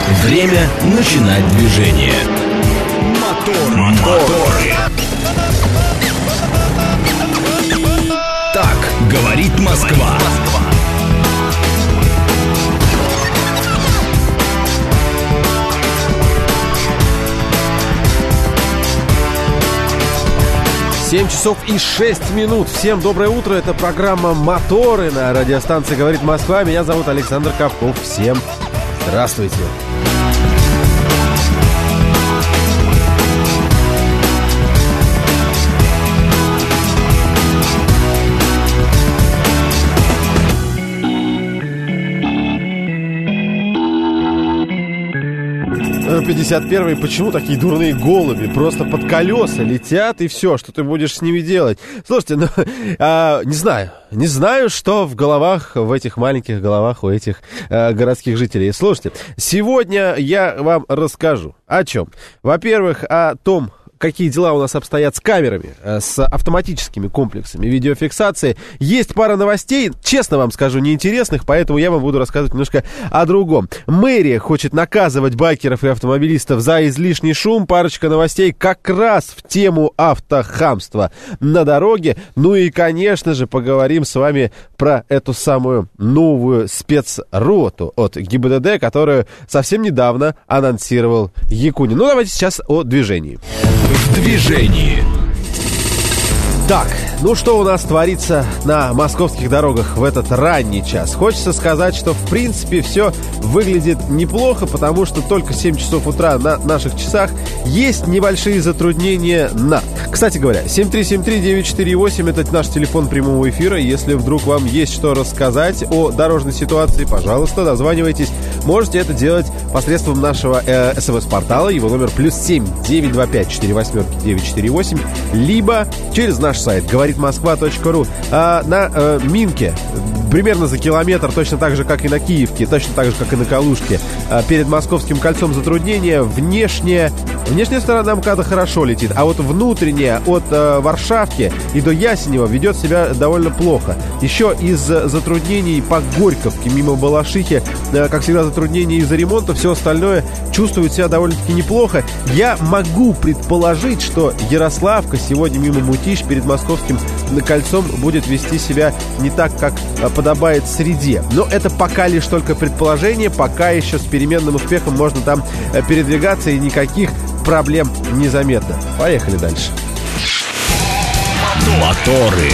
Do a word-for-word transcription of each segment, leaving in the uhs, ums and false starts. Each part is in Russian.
Время начинать движение. Мотор, моторы. Так говорит Москва. семь часов и шесть минут. Всем доброе утро. Это программа «Моторы» на радиостанции «Говорит Москва». Меня зовут Александр Кавков. Всем здравствуйте. пятьдесят первый. Почему такие дурные голуби? Просто под колеса летят, и все, что ты будешь с ними делать? Слушайте, ну, а, не знаю. Не знаю, что в головах, в этих маленьких головах у этих а, городских жителей. Слушайте, сегодня я вам расскажу о чем. Во-первых, о том, какие дела у нас обстоят с камерами, с автоматическими комплексами видеофиксации. Есть пара новостей, честно вам скажу, неинтересных, поэтому я вам буду рассказывать немножко о другом. Мэрия хочет наказывать байкеров и автомобилистов за излишний шум. Парочка новостей как раз в тему автохамства на дороге. Ну и, конечно же, поговорим с вами про эту самую новую спецроту от ГИБДД, которую совсем недавно анонсировал Якунин. Ну, давайте сейчас о движении. В движении. Так, ну что у нас творится на московских дорогах в этот ранний час? Хочется сказать, что в принципе все выглядит неплохо, потому что только семь часов утра на наших часах. Есть небольшие затруднения на... Кстати говоря, семь три семь три девять четыре восемь это наш телефон прямого эфира. Если вдруг вам есть что рассказать о дорожной ситуации, пожалуйста, дозванивайтесь. Можете это делать посредством нашего э, СМС-портала. Его номер плюс семь девять два пять четыре восемь девять четыре восемь. Либо через наш сайт говорит москва точка ру. А на э, Минке примерно за километр, точно так же, как и на Киевке, точно так же, как и на Калужке, э, перед Московским кольцом затруднения. Внешняя, внешняя сторона МКАДа хорошо летит, а вот внутренняя от э, Варшавки и до Ясенева ведет себя довольно плохо. Еще из затруднений по Горьковке мимо Балашихи, э, как всегда, затруднения из-за ремонта, все остальное чувствует себя довольно-таки неплохо. Я могу предположить, что Ярославка сегодня мимо Мутищ перед Московским кольцом будет вести себя не так, как подобает среде. Но это пока лишь только предположение, пока еще с переменным успехом можно там передвигаться, и никаких проблем незаметно. Поехали дальше. Моторы.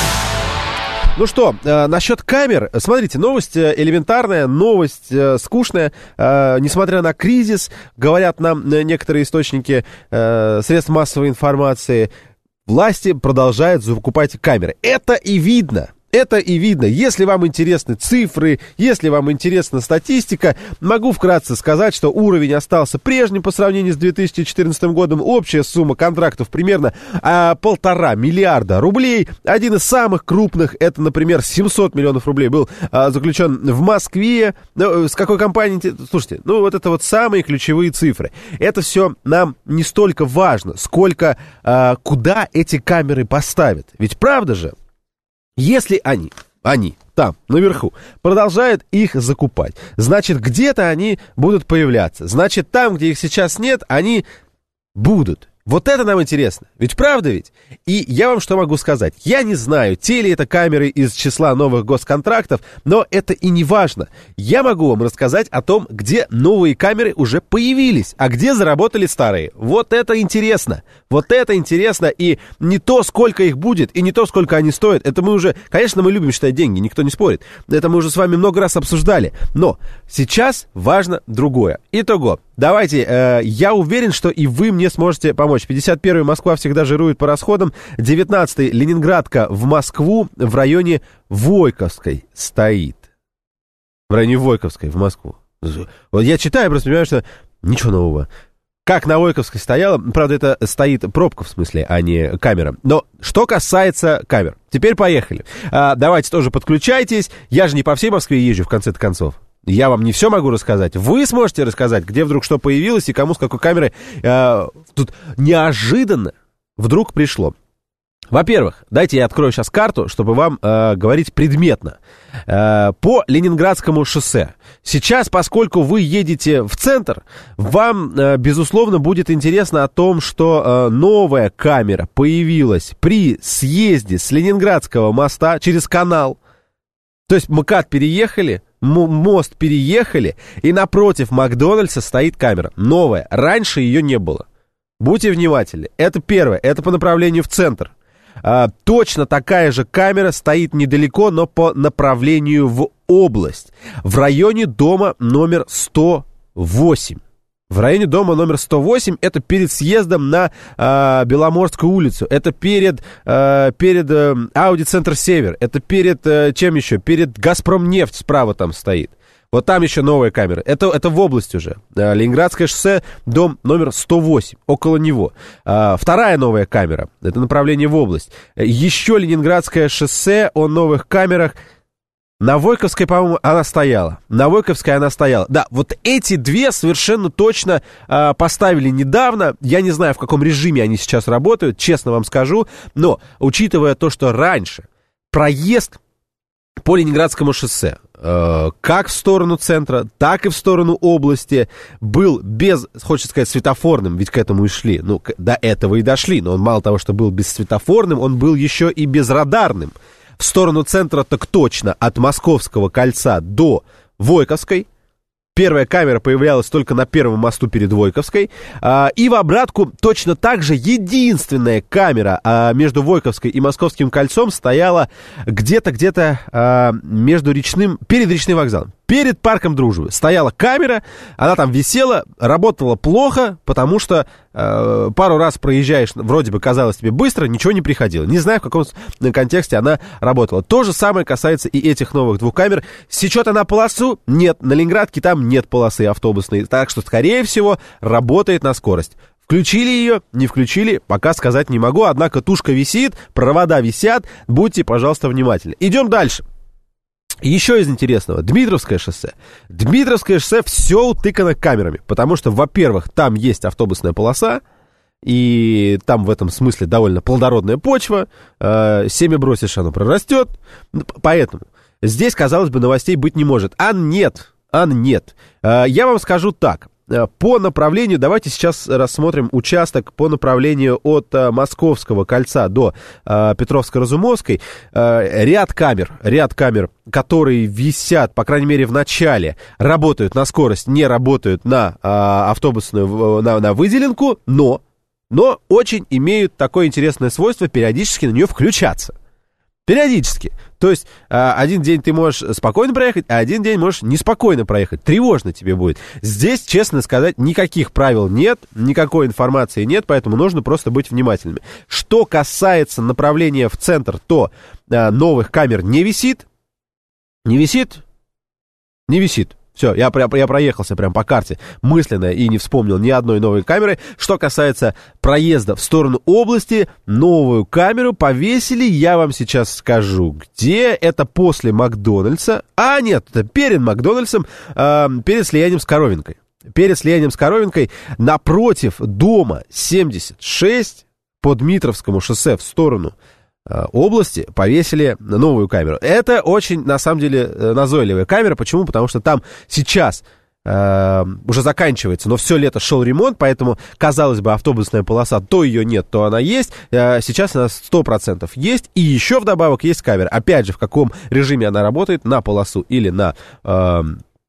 Ну что, э, насчет камер. Смотрите, новость э, элементарная, новость э, скучная. Э, несмотря на кризис, говорят нам э, некоторые источники э, средств массовой информации, власти продолжают закупать камеры. Это и видно. Это и видно. Если вам интересны цифры, если вам интересна статистика, могу вкратце сказать, что уровень остался прежним по сравнению с две тысячи четырнадцатым годом. Общая сумма контрактов примерно а, полтора миллиарда рублей. Один из самых крупных, это, например, семьсот миллионов рублей, был а, заключен в Москве. Ну, с какой компанией? Слушайте, ну вот это вот самые ключевые цифры. Это все нам не столько важно, сколько а, куда эти камеры поставят. Ведь правда же? Если они, они там, наверху, продолжают их закупать, значит, где-то они будут появляться. Значит, там, где их сейчас нет, они будут. Вот это нам интересно. Ведь правда ведь? И я вам что могу сказать? Я не знаю, те ли это камеры из числа новых госконтрактов, но это и не важно. Я могу вам рассказать о том, где новые камеры уже появились, а где заработали старые. Вот это интересно. Вот это интересно. И не то, сколько их будет, и не то, сколько они стоят. Это мы уже... Конечно, мы любим считать деньги, никто не спорит. Это мы уже с вами много раз обсуждали. Но сейчас важно другое. Итого. Давайте, э, я уверен, что и вы мне сможете помочь. пятьдесят первый Москва всегда жирует по расходам. девятнадцатый Ленинградка в Москву в районе Войковской стоит. В районе Войковской в Москву. Вот я читаю, просто понимаю, что ничего нового. Как на Войковской стояла, правда, это стоит пробка, в смысле, а не камера. Но что касается камер, теперь поехали. А, давайте тоже подключайтесь. Я же не по всей Москве езжу, в конце-то концов. Я вам не все могу рассказать. Вы сможете рассказать, где вдруг что появилось и кому с какой камеры э, тут неожиданно вдруг пришло. Во-первых, дайте я открою сейчас карту, чтобы вам э, говорить предметно. Э, по Ленинградскому шоссе. Сейчас, поскольку вы едете в центр, вам, э, безусловно, будет интересно о том, что э, новая камера появилась при съезде с Ленинградского моста через канал. То есть МКАД переехали, м- мост переехали, и напротив Макдональдса стоит камера. Новая. Раньше ее не было. Будьте внимательны. Это первое. Это по направлению в центр. А, точно такая же камера стоит недалеко, но по направлению в область. В районе дома номер сто восемь. В районе дома номер сто восемь, это перед съездом на а, Беломорскую улицу. Это перед, а, перед а, Ауди-центр Север. Это перед, а, чем еще? Перед Газпромнефть справа там стоит. Вот там еще новая камера. Это, это в области уже. Ленинградское шоссе, дом номер сто восемь, около него. А, вторая новая камера. Это направление в область. Еще Ленинградское шоссе о новых камерах. На Войковской, по-моему, она стояла. На Войковской она стояла. Да, вот эти две совершенно точно а, поставили недавно. Я не знаю, в каком режиме они сейчас работают, честно вам скажу. Но, учитывая то, что раньше проезд по Ленинградскому шоссе, э, как в сторону центра, так и в сторону области, был без, хочется сказать, светофорным, ведь к этому и шли. Ну, к, до этого и дошли, но он мало того, что был бессветофорным, он был еще и безрадарным. В сторону центра так точно, от Московского кольца до Войковской. Первая камера появлялась только на первом мосту перед Войковской. А, и в обратку точно так же единственная камера а, между Войковской и Московским кольцом стояла где-то, где-то а, между речным, перед речным вокзалом. Перед парком Дружбы стояла камера, она там висела, работала плохо, потому что э, пару раз проезжаешь, вроде бы казалось тебе быстро, ничего не приходило. Не знаю, в каком контексте она работала. То же самое касается и этих новых двух камер. Сечет она полосу? Нет. На Ленинградке там нет полосы автобусной, так что, скорее всего, работает на скорость. Включили ее, не включили, пока сказать не могу, однако тушка висит, провода висят, будьте, пожалуйста, внимательны. Идем дальше. Еще из интересного, Дмитровское шоссе. Дмитровское шоссе все утыкано камерами, потому что, во-первых, там есть автобусная полоса, и там в этом смысле довольно плодородная почва, э, семя бросишь, оно прорастет, поэтому здесь, казалось бы, новостей быть не может. А нет, а нет. Э, я вам скажу так. По направлению, давайте сейчас рассмотрим участок по направлению от а, Московского кольца до а, Петровско-Разумовской. А, ряд камер, ряд камер, которые висят, по крайней мере, в начале, работают на скорость, не работают на а, автобусную, на, на выделенку, но, но очень имеют такое интересное свойство периодически на нее включаться. Периодически. То есть один день ты можешь спокойно проехать, а один день можешь неспокойно проехать. Тревожно тебе будет. Здесь, честно сказать, никаких правил нет, никакой информации нет, поэтому нужно просто быть внимательными. Что касается направления в центр, то а, новых камер не висит. Не висит? Не висит. Все, я, я проехался прям по карте мысленно и не вспомнил ни одной новой камеры. Что касается проезда в сторону области, новую камеру повесили, я вам сейчас скажу, где. Это после Макдональдса. А, нет, это перед Макдональдсом, э, перед слиянием с Коровинкой. Перед слиянием с Коровинкой напротив дома семьдесят шесть по Дмитровскому шоссе в сторону области повесили новую камеру. Это очень, на самом деле, назойливая камера. Почему? Потому что там сейчас э, уже заканчивается, но все лето шел ремонт, поэтому, казалось бы, автобусная полоса, то ее нет, то она есть. Э, сейчас она сто процентов есть. И еще вдобавок есть камера. Опять же, в каком режиме она работает, на полосу или на, э,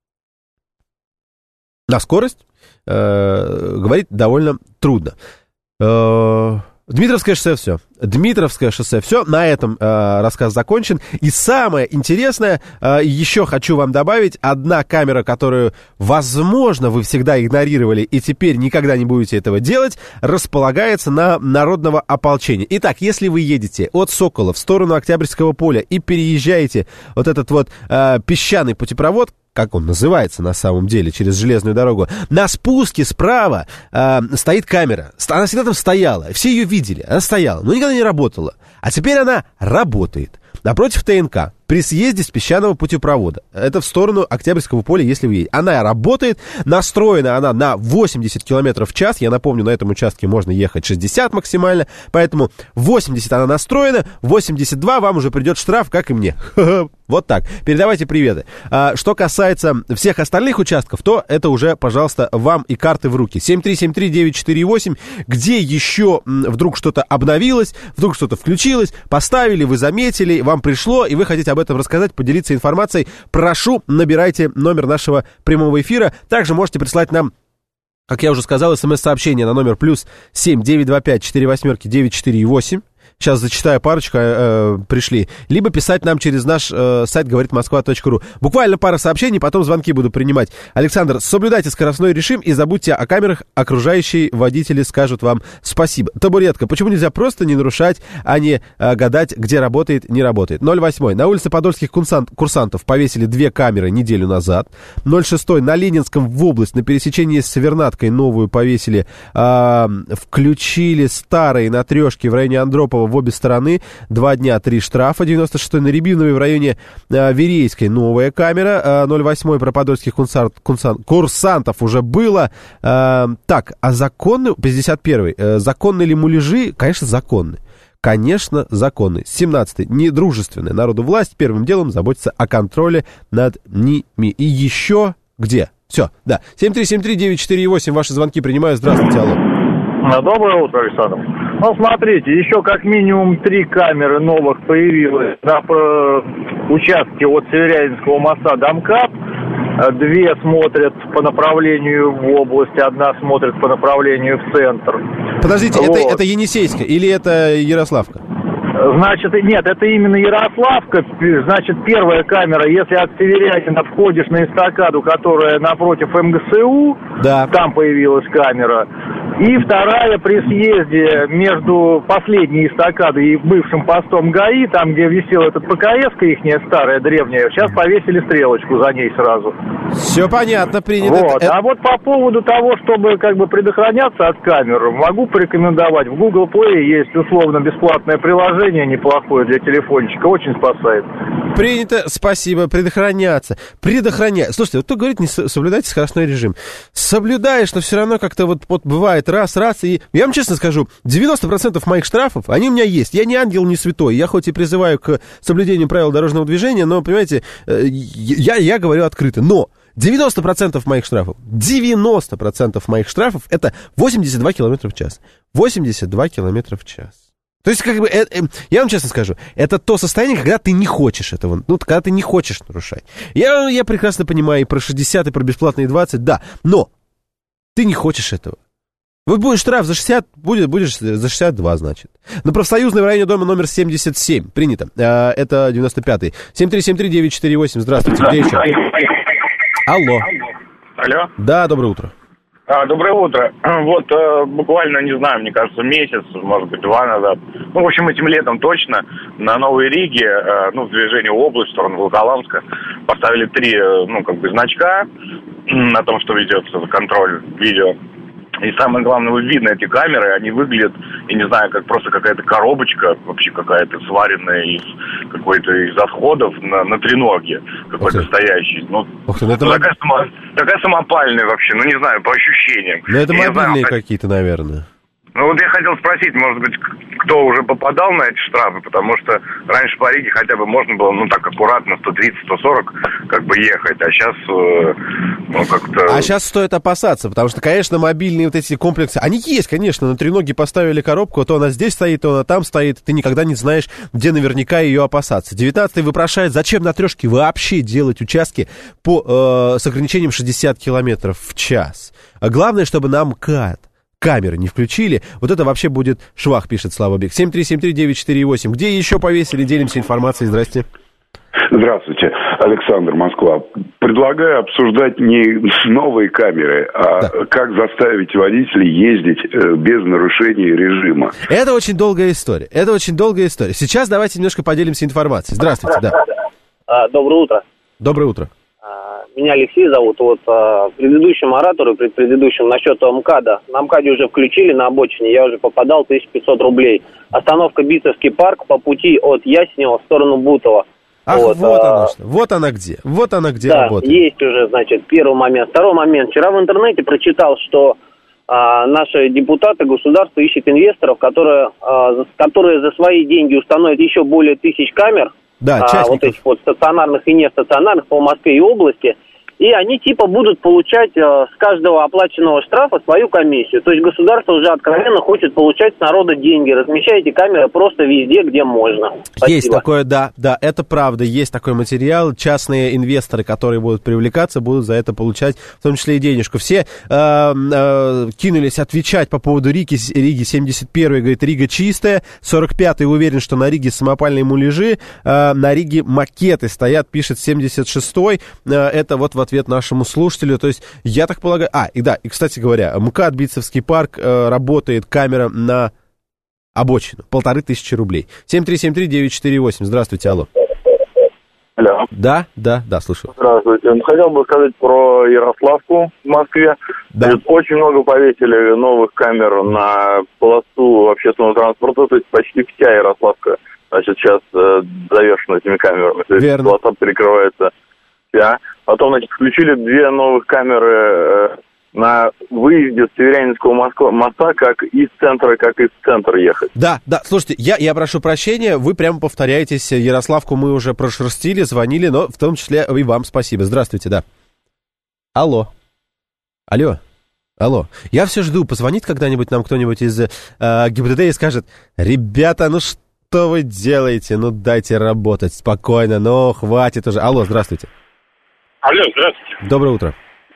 на скорость, э, говорить довольно трудно. Э, Дмитровское шоссе все. Дмитровское шоссе все. На этом э, рассказ закончен. И самое интересное, э, еще хочу вам добавить, одна камера, которую, возможно, вы всегда игнорировали и теперь никогда не будете этого делать, располагается на Народного ополчения. Итак, если вы едете от Сокола в сторону Октябрьского поля и переезжаете вот этот вот э, песчаный путепровод, как он называется на самом деле, через железную дорогу, на спуске справа э, стоит камера. Она всегда там стояла, все ее видели, она стояла, но никогда не работала. А теперь она работает. Напротив ТНК. при съезде с песчаного путепровода. Это в сторону Октябрьского поля, если вы едете. Она работает, настроена она на восемьдесят километров в час. Я напомню, на этом участке можно ехать шестьдесят максимально, поэтому восемьдесят она настроена, восемьдесят два вам уже придет штраф, как и мне. Вот так. Передавайте приветы. А, что касается всех остальных участков, то это уже, пожалуйста, вам и карты в руки. семь три семь три девять четыре восемь. Где еще вдруг что-то обновилось, вдруг что-то включилось, поставили, вы заметили, вам пришло, и вы хотите об этом рассказать, поделиться информацией, прошу, набирайте номер нашего прямого эфира. Также можете прислать нам, как я уже сказал, смс-сообщение на номер плюс семь девять два пять четыре восьмерки девять четыре восемь. Сейчас зачитаю, парочка э, пришли. Либо писать нам через наш э, сайт говорит москва точка ру. Буквально пара сообщений, потом звонки буду принимать. Александр, соблюдайте скоростной режим и забудьте о камерах. Окружающие водители скажут вам спасибо. Табуретка. Почему нельзя просто не нарушать, а не э, гадать, где работает, не работает? ноль восемь. На улице подольских курсант, курсантов повесили две камеры неделю назад. ноль шесть. На Ленинском в область на пересечении с Севернаткой новую повесили. Э, включили старые на трешке в районе Андропова в обе стороны. Два дня, три штрафа. девяносто шестой на Рябиновой в районе э, Верейской новая камера. Э, ноль восемь про подольских курсант, курсант, курсантов уже было. Э, так, а законный, пятьдесят первый, э, законные ли муляжи? Конечно, законные. Конечно, законные. семнадцатый. Недружественная народу власть первым делом заботится о контроле над ними. И еще где? Все, да. семь три семь три девять четыре восемь. Ваши звонки принимаю. Здравствуйте, алло. Доброе утро, Александр. Ну, смотрите, еще как минимум три камеры новых появилось на участке от Северянинского моста до МКАД. Две смотрят по направлению в область, одна смотрит по направлению в центр. Подождите, вот. это, это Енисейская или это Ярославка? Значит, нет, это именно Ярославка. Значит, первая камера, если от Северянина входишь на эстакаду, которая напротив МГСУ, да. Там появилась камера. И вторая при съезде между последней эстакадой и бывшим постом ГАИ, там, где висела эта ПКС-ка ихняя старая, древняя, сейчас повесили стрелочку за ней сразу. Все понятно, принято. Вот. А вот по поводу того, чтобы как бы предохраняться от камер, могу порекомендовать. В Google Play есть условно-бесплатное приложение неплохое для телефончика, очень спасает. Принято, спасибо, предохраняться. Предохраняться. Слушайте, вот кто говорит, не соблюдайте скоростной режим. Соблюдаешь, но все равно как-то вот, вот бывает раз, раз, и я вам честно скажу, девяносто процентов моих штрафов, они у меня есть. Я не ангел, не святой. Я хоть и призываю к соблюдению правил дорожного движения, но, понимаете, я, я говорю открыто. Но девяносто процентов моих штрафов, девяносто процентов моих штрафов это восемьдесят два километра в час. восемьдесят два километра в час. То есть, как бы, э, э, я вам честно скажу, это то состояние, когда ты не хочешь этого, ну, когда ты не хочешь нарушать. Я, я прекрасно понимаю и про шестьдесят, и про бесплатные двадцать, да, но ты не хочешь этого. Вот будет штраф за шестьдесят, будет, будешь за шестьдесят два, значит. На Профсоюзной в районе дома номер семьдесят семь. Принято. А, это девяносто пятый. семь три семь три девять четыре восемь. Здравствуйте. Где еще? Алло. Алло. Да, доброе утро. А, доброе утро. Вот э, буквально, не знаю, мне кажется, месяц, может быть, два назад. Ну, в общем, этим летом точно на Новой Риге, э, ну, в движении область, в сторону Волоколамска, поставили три, э, ну, как бы, значка на том, что ведется контроль видео. И самое главное, вот видно эти камеры, они выглядят, я не знаю, как просто какая-то коробочка, вообще какая-то сваренная из какой-то из отходов на, на треноге, какой-то стоящий. Ну, Ух ты, ну это ну, моб... такая, само, такая самопальная вообще, ну не знаю, по ощущениям. Ну это я мобильные знаю, какие-то, наверное. Ну вот я хотел спросить, может быть, кто уже попадал на эти штрафы, потому что раньше по Риге хотя бы можно было, ну так аккуратно, сто тридцать - сто сорок как бы ехать, а сейчас, э, ну как-то... А сейчас стоит опасаться, потому что, конечно, мобильные вот эти комплексы, они есть, конечно, на треноге поставили коробку, то она здесь стоит, то она там стоит, ты никогда не знаешь, где наверняка ее опасаться. девятнадцатый вопрошает, зачем на трешке вообще делать участки по, э, с ограничением шестьдесят километров в час. А главное, чтобы на МКАД камеры не включили. Вот это вообще будет швах, пишет Слава Бек. семь три семь три девять четыре восемь. Где еще повесили? Делимся информацией. Здрасте. Здравствуйте, Александр, Москва. Предлагаю обсуждать не новые камеры, а да. как заставить водителей ездить без нарушения режима. Это очень долгая история. Это очень долгая история. Сейчас давайте немножко поделимся информацией. Здравствуйте, да. Доброе утро. Доброе утро. Меня Алексей зовут. Вот а, предыдущему оратору, пред предыдущему насчет МКАДа. На МКАДе уже включили на обочине, я уже попадал, тысяча пятьсот рублей. Остановка Битцевский парк по пути от Ясенева в сторону Бутова. Ах, вот, вот а... оно что. Вот она где. Вот она где да, работает. Есть уже, значит, первый момент. Второй момент. Вчера в интернете прочитал, что а, наши депутаты государства ищут инвесторов, которые, а, которые за свои деньги установят еще более тысяч камер. Да, а, вот этих вот стационарных и нестационарных по Москве и области. И они типа будут получать э, с каждого оплаченного штрафа свою комиссию. То есть государство уже откровенно хочет получать с народа деньги. Размещайте камеры просто везде, где можно. Спасибо. Есть такое, да, да, это правда, есть такой материал. Частные инвесторы, которые будут привлекаться, будут за это получать, в том числе и денежку. Все э, э, кинулись отвечать по поводу Риги, Риги семьдесят первый, говорит, Рига чистая, сорок пятый уверен, что на Риге самопальные муляжи, э, на Риге макеты стоят, пишет семьдесят шестой, э, это вот в ответ нашему слушателю, то есть я так полагаю... А, и да, и, кстати говоря, МКАД Битцевский парк, э, работает камера на обочину, полторы тысячи рублей. семь три семь три девять четыре восемь, здравствуйте, алло. Алло. Да, да, да, слушаю. Здравствуйте. Хотел бы сказать про Ярославку в Москве. Да. Значит, очень много повесили новых камер на полосу общественного транспорта, то есть почти вся Ярославка, значит, сейчас э, завершена этими камерами. То есть верно. Полоса перекрывается вся. Потом, значит, включили две новых камеры э, на выезде с Северянинского моста, как из центра, как из центра ехать. Да, да, слушайте, я, я прошу прощения, вы прямо повторяетесь, Ярославку мы уже прошерстили, звонили, но в том числе и вам спасибо. Здравствуйте, да. Алло. Алло. Алло. Я все жду, позвонит когда-нибудь нам кто-нибудь из э, ГИБДД и скажет, ребята, ну что вы делаете, ну дайте работать спокойно, ну хватит уже. Алло, здравствуйте. Алло, здравствуйте. Доброе утро.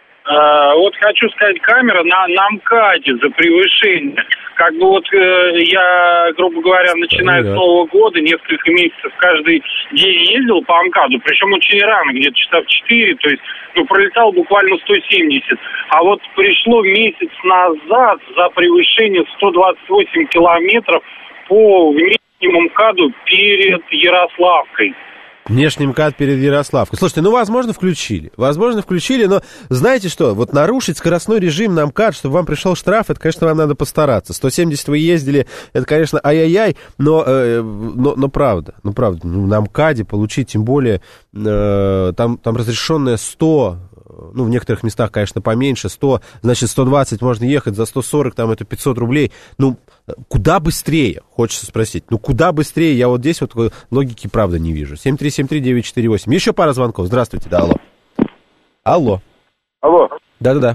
А, вот хочу сказать, камера на, на МКАДе за превышение. Как бы вот э, я, грубо говоря, начиная с Нового года, несколько месяцев каждый день ездил по МКАДу, причем очень рано, где-то часа в четыре, то есть, ну, пролетал буквально сто семьдесят. А вот пришло месяц назад за превышение сто двадцать восемь километров по внешнему МКАДу перед Ярославкой. Внешний МКАД перед Ярославкой. Слушайте, ну, возможно, включили. Возможно, включили, но знаете что? Вот нарушить скоростной режим на МКАД, чтобы вам пришел штраф, это, конечно, вам надо постараться. сто семьдесят вы ездили, это, конечно, ай-яй-яй, но, э, но, но правда, ну, правда, ну, на МКАДе получить, тем более, э, там, там разрешенное сто, ну, в некоторых местах, конечно, поменьше, сто, значит, сто двадцать можно ехать, за сто сорок, там, это пятьсот рублей. Ну, куда быстрее, хочется спросить. Ну, куда быстрее? Я вот здесь вот логики, правда, не вижу. семь три семь три девять четыре восемь. Еще пара звонков. Здравствуйте, да, алло. Алло. Алло. Да-да-да.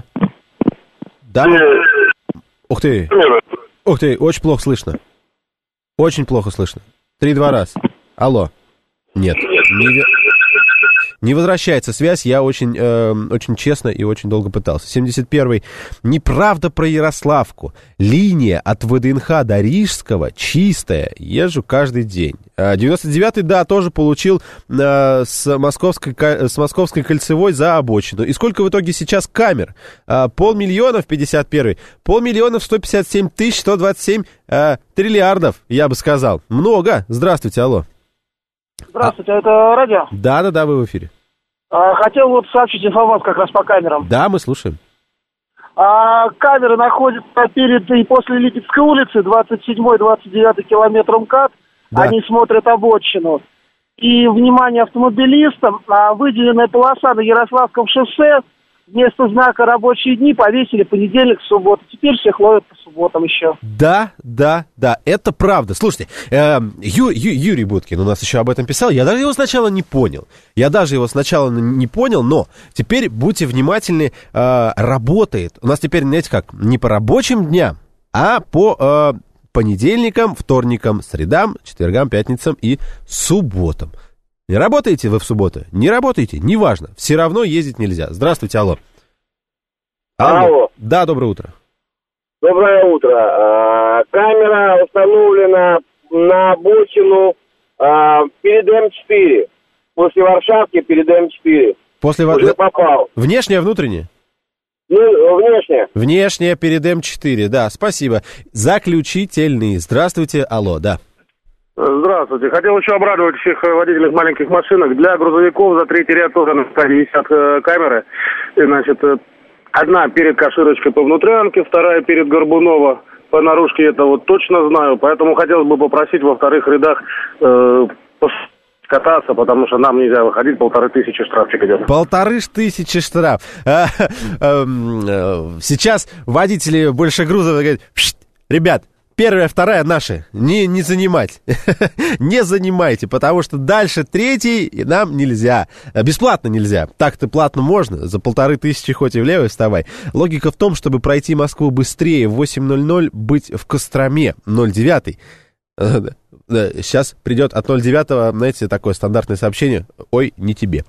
Да. Ух ты. Ух ты, очень плохо слышно. Очень плохо слышно. Три-два раз. Алло. Нет. Не... Не возвращается связь, я очень, э, очень честно и очень долго пытался. семьдесят первый. Неправда про Ярославку. Линия от ВДНХ до Рижского чистая. Езжу каждый день. девяносто девятый, да, тоже получил э, с, московской, с московской кольцевой за обочину. И сколько в итоге сейчас камер? Э, полмиллиона в пятьдесят первый. Полмиллиона в сто пятьдесят семь тысяч сто двадцать семь э, триллиардов, я бы сказал. Много. Здравствуйте, алло. Здравствуйте, а это радио? Да-да-да, вы в эфире. А, хотел вот сообщить информацию как раз по камерам. Да, мы слушаем. А, камеры находятся перед и после Липецкой улицы, двадцать седьмой двадцать девятый километр МКАД. Да. Они смотрят обочину. И, внимание автомобилистам, а, выделенная полоса на Ярославском шоссе вместо знака «Рабочие дни» повесили понедельник, субботу. Теперь всех ловят по субботам еще. Да, да, да, это правда. Слушайте, э, Ю, Ю, Юрий Буткин у нас еще об этом писал. Я даже его сначала не понял. Я даже его сначала не понял, но теперь будьте внимательны, э, работает. У нас теперь, знаете как, не по рабочим дням, а по э, понедельникам, вторникам, средам, четвергам, пятницам и субботам. Не работаете вы в субботу? Не работаете? Неважно. Все равно ездить нельзя. Здравствуйте, алло. Алло. Алло. Да, доброе утро. Доброе утро. А, камера установлена на обочину а, перед эм четыре. После Варшавки перед эм четыре. После Уже попал. Внешняя, внутренняя? Ну, внешняя. Внешняя перед эм четыре, да, спасибо. Заключительный. Здравствуйте, алло, да. Здравствуйте. Хотел еще обрадовать всех водителей маленьких машинок. Для грузовиков за третий ряд тоже на стадии висят э, камеры. И, значит, э, одна перед Каширочкой по внутрянке, вторая перед Горбунова по наружке. Это вот точно знаю. Поэтому хотелось бы попросить во вторых рядах э, кататься, потому что нам нельзя выходить, полторы тысячи штрафчик идет. Полторы тысячи штраф. Сейчас водители больше грузов говорят, ребят, первая, вторая наши, не, не занимать, не занимайте, потому что дальше третий нам нельзя, бесплатно нельзя. Так-то платно можно, за полторы тысячи хоть и влево вставай. Логика в том, чтобы пройти Москву быстрее, в восемь ноль ноль быть в Костроме, ноль девять. Сейчас придет от ноль девять, знаете, такое стандартное сообщение, ой, не тебе.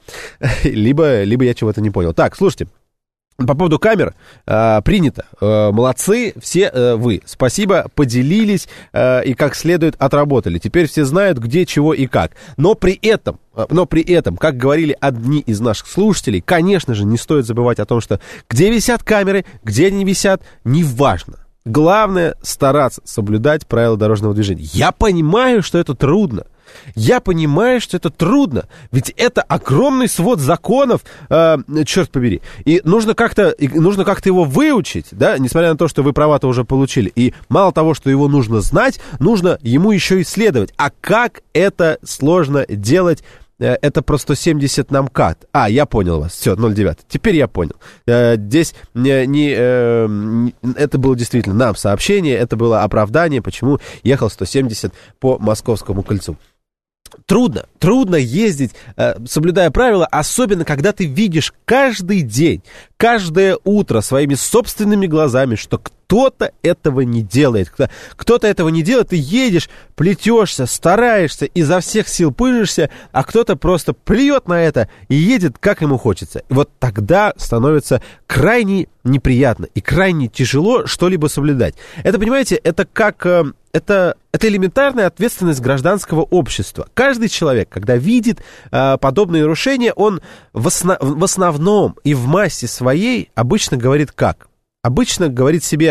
Либо, либо я чего-то не понял. Так, слушайте. По поводу камер, э, принято. Э, молодцы все э, вы. Спасибо, поделились э, и как следует отработали. Теперь все знают, где, чего и как. Но при этом, э, но при этом, как говорили одни из наших слушателей, конечно же, не стоит забывать о том, что где висят камеры, где они висят, неважно. Главное стараться соблюдать правила дорожного движения. Я понимаю, что это трудно. Я понимаю, что это трудно, ведь это огромный свод законов, э, черт побери, и нужно как-то, и нужно как-то его выучить, да, несмотря на то, что вы права-то уже получили, и мало того, что его нужно знать, нужно ему еще исследовать, а как это сложно делать, э, это про сто семьдесят на МКАД, а, я понял вас, все, ноль девять, теперь я понял, э, здесь не, не, э, не, это было действительно нам сообщение, это было оправдание, почему ехал сто семьдесят по Московскому кольцу. Трудно, трудно ездить, э, соблюдая правила, особенно когда ты видишь каждый день, каждое утро своими собственными глазами, что кто-то этого не делает. Кто-то этого не делает, ты едешь, плетешься, стараешься, изо всех сил пыжишься, а кто-то просто плюет на это и едет, как ему хочется. И вот тогда становится крайне неприятно и крайне тяжело что-либо соблюдать. Это, понимаете, это как... Э, Это, это элементарная ответственность гражданского общества. Каждый человек, когда видит э, подобные нарушения, он в, осно, в основном и в массе своей обычно говорит как? Обычно говорит себе,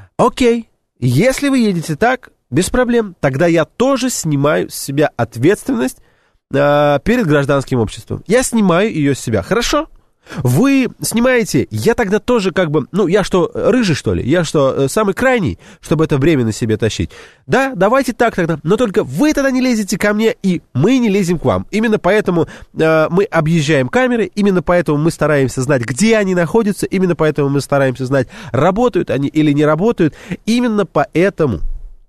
окей, если вы едете так, без проблем, тогда я тоже снимаю с себя ответственность э, перед гражданским обществом. Я снимаю ее с себя, хорошо? Вы снимаете, я тогда тоже как бы, ну, я что, рыжий, что ли? Я что, самый крайний, чтобы это бремя на себе тащить? Да, давайте так тогда, но только вы тогда не лезете ко мне, и мы не лезем к вам. Именно поэтому э, мы объезжаем камеры, именно поэтому мы стараемся знать, где они находятся, именно поэтому мы стараемся знать, работают они или не работают. Именно поэтому.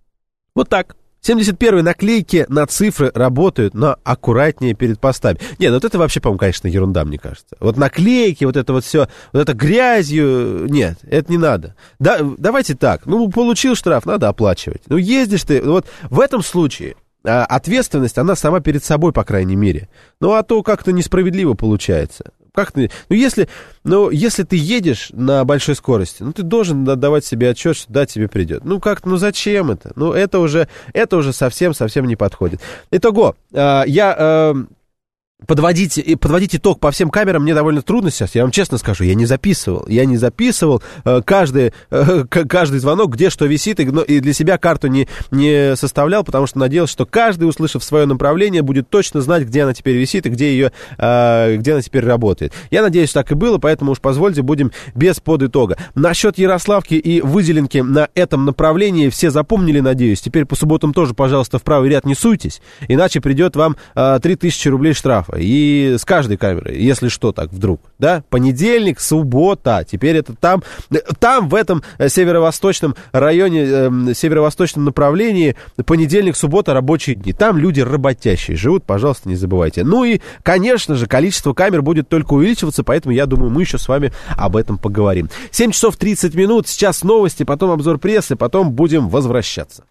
Вот так. семьдесят первые наклейки на цифры работают, но аккуратнее перед постами. Нет, вот это вообще, по-моему, конечно, ерунда, мне кажется. Вот наклейки, вот это вот все, вот это грязью, нет, это не надо. Да, давайте так, ну, получил штраф, надо оплачивать. Ну, ездишь ты, вот в этом случае а, ответственность, она сама перед собой, по крайней мере. Ну, а то как-то несправедливо получается. Как ты, ну, если, ну, если ты едешь на большой скорости, ну, ты должен отдавать себе отчет, что да, тебе придет. Ну, как, ну, зачем это? Ну, это уже, это уже совсем-совсем не подходит. Итого, э, я... Э, Подводить, подводить итог по всем камерам мне довольно трудно сейчас, я вам честно скажу, я не записывал, я не записывал э, каждый, э, каждый звонок, где что висит, и, и для себя карту не, не составлял, потому что надеялся, что каждый, услышав свое направление, будет точно знать, где она теперь висит и где, ее, э, где она теперь работает. Я надеюсь, так и было, поэтому уж позвольте, будем без подытога. Насчет Ярославки и выделенки на этом направлении все запомнили, надеюсь, теперь по субботам тоже, пожалуйста, в правый ряд не суйтесь, иначе придет вам э, три тысячи рублей штрафа. И с каждой камеры, если что, так вдруг, да, понедельник, суббота, теперь это там, там в этом северо-восточном районе, э, северо-восточном направлении, понедельник, суббота, рабочие дни, там люди работящие живут, пожалуйста, не забывайте. Ну и, конечно же, количество камер будет только увеличиваться, поэтому, я думаю, мы еще с вами об этом поговорим. семь часов тридцать минут, сейчас новости, потом обзор прессы, потом будем возвращаться.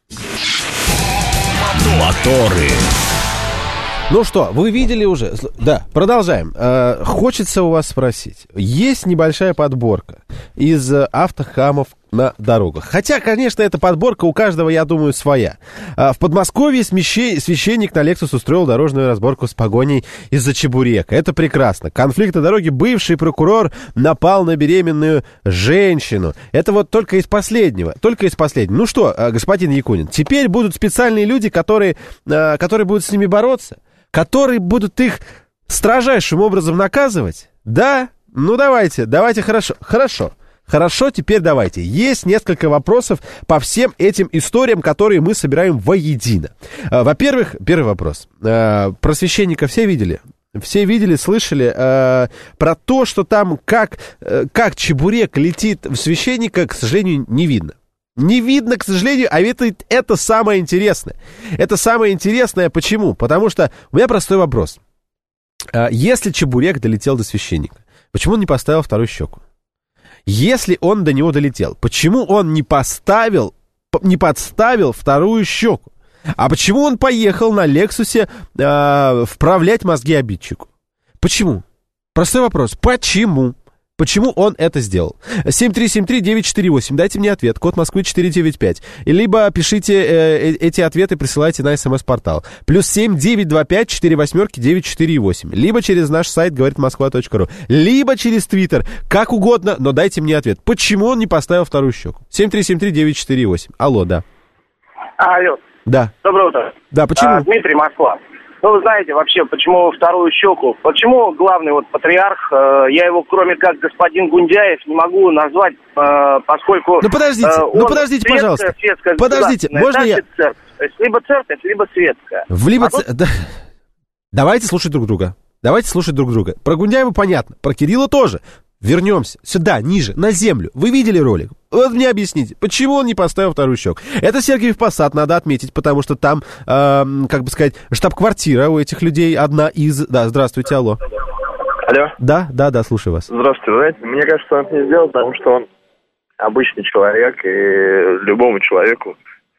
Моторы. Ну что, вы видели уже? Да, продолжаем. Э, хочется у вас спросить. Есть небольшая подборка из автохамов на дорогах. Хотя, конечно, эта подборка у каждого, я думаю, своя. В Подмосковье священник на Lexus устроил дорожную разборку с погоней из-за чебурека. Это прекрасно. Конфликт на дороге, бывший прокурор напал на беременную женщину. Это вот только из последнего. Только из последнего. Ну что, господин Якунин, теперь будут специальные люди, которые, которые будут с ними бороться, которые будут их строжайшим образом наказывать? Да? Ну давайте, давайте, хорошо, хорошо. Хорошо, теперь давайте. Есть несколько вопросов по всем этим историям, которые мы собираем воедино. Во-первых, первый вопрос. Про священника все видели? Все видели, слышали э, про то, что там как, э, как чебурек летит в священника, к сожалению, не видно. Не видно, к сожалению, а это, это самое интересное. Это самое интересное. Почему? Потому что у меня простой вопрос. Э, если чебурек долетел до священника, почему он не поставил вторую щеку? Если он до него долетел, почему он не поставил, не подставил вторую щеку? А почему он поехал на Лексусе э, вправлять мозги обидчику? Почему? Простой вопрос. Почему? Почему он это сделал? семь три семь три девять четыре восемь. Дайте мне ответ. Код Москвы четыре девять пять. Либо пишите э, эти ответы, присылайте на смс-портал. Плюс семь девять два пять четыре восьмерки девять четыре восемь. Либо через наш сайт говорит москва точка ру. Либо через Твиттер. Как угодно, но дайте мне ответ. Почему он не поставил вторую щеку? семь три семь три девять четыре восемь. Алло, да. Алло. Да. Доброе утро. Да, почему? А, Дмитрий, Москва. Ну, вы знаете, вообще, почему вторую щеку? Почему главный вот патриарх, э, я его, кроме как господин Гундяев, не могу назвать, э, поскольку... Ну, подождите, э, ну, подождите, светская, пожалуйста. Светская, подождите, можно я... Церковь. То есть, либо церковь, либо светская. В либо... А тут... да. Давайте слушать друг друга. Давайте слушать друг друга. Про Гундяева понятно, про Кирилла тоже. Вернемся сюда, ниже, на землю. Вы видели ролик? Вот мне объясните, почему он не поставил вторую щеку? Это Сергиев Посад, надо отметить, потому что там, э, как бы сказать, штаб-квартира у этих людей одна из... Да, здравствуйте, алло. Алло. Да, да, да, слушаю вас. Здравствуйте, знаете, мне кажется, он это не сделал, потому что он обычный человек, и любому человеку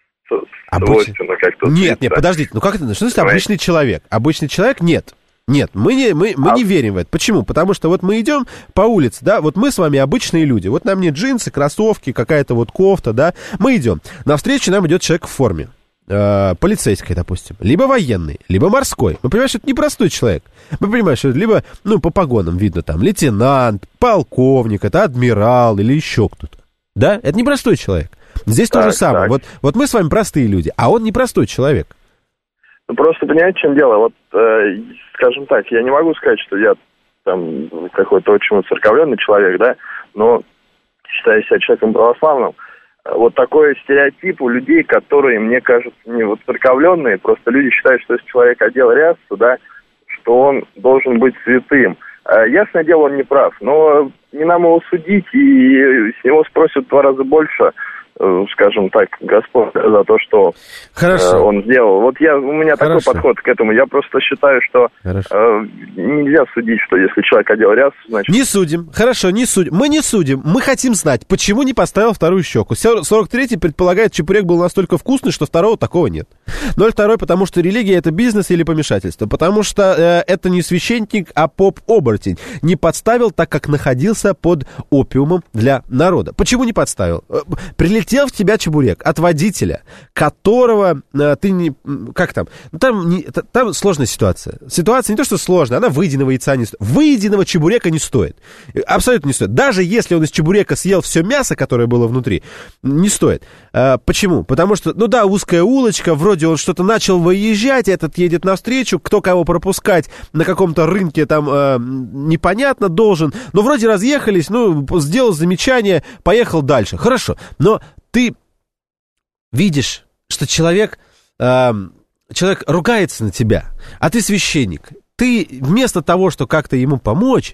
свойственно как-то... Нет, нет, подождите, ну как это, что значит обычный человек? Обычный человек? Нет. Нет, мы не, мы, мы а... не верим в это. Почему? Потому что вот мы идем по улице, да, вот мы с вами обычные люди. Вот на мне джинсы, кроссовки, какая-то вот кофта, да. Мы идем. Навстречу нам идет человек в форме. Э, полицейской, допустим. Либо военный, либо морской. Мы понимаем, что это непростой человек. Мы понимаем, что это либо, ну, по погонам видно там, лейтенант, полковник, это адмирал или еще кто-то. Да? Это непростой человек. Здесь так, то же самое. Вот, вот мы с вами простые люди, а он непростой человек. Ну, просто понимаете, в чем дело? Вот, э, скажем так, я не могу сказать, что я там какой-то очень уцерковленный человек, да, но считаю себя человеком православным. Вот такой стереотип у людей, которые, мне кажется, не уцерковленные, просто люди считают, что если человек одел рясу, да, что он должен быть святым. Ясное дело, он не прав, но не нам его судить, и с него спросят в два раза больше, скажем так, Господь за то, что э, он сделал. Вот я, у меня Хорошо. такой подход к этому. Я просто считаю, что э, нельзя судить, что если человек одел рясу, значит... Не судим. Хорошо, не судим. Мы не судим. Мы хотим знать, почему не поставил вторую щеку. сорок третий предполагает, чебурек был настолько вкусный, что второго такого нет. ноль два, потому что религия — это бизнес или помешательство. Потому что э, это не священник, а поп-оборотень. Не подставил, так как находился под опиумом для народа. Почему не подставил? Прилетел в тебя чебурек от водителя, которого э, ты не... Как там? Там, не, там сложная ситуация. Ситуация не то, что сложная, она выеденного яйца не стоит. Выеденного чебурека не стоит. Абсолютно не стоит. Даже если он из чебурека съел все мясо, которое было внутри, не стоит. Э, почему? Потому что, ну да, узкая улочка, вроде он что-то начал выезжать, этот едет навстречу, кто кого пропускать на каком-то рынке там э, непонятно должен, но вроде разъехались, ну, сделал замечание, поехал дальше. Хорошо, но ты видишь, что человек, э, человек ругается на тебя, а ты священник. Ты вместо того, что как-то ему помочь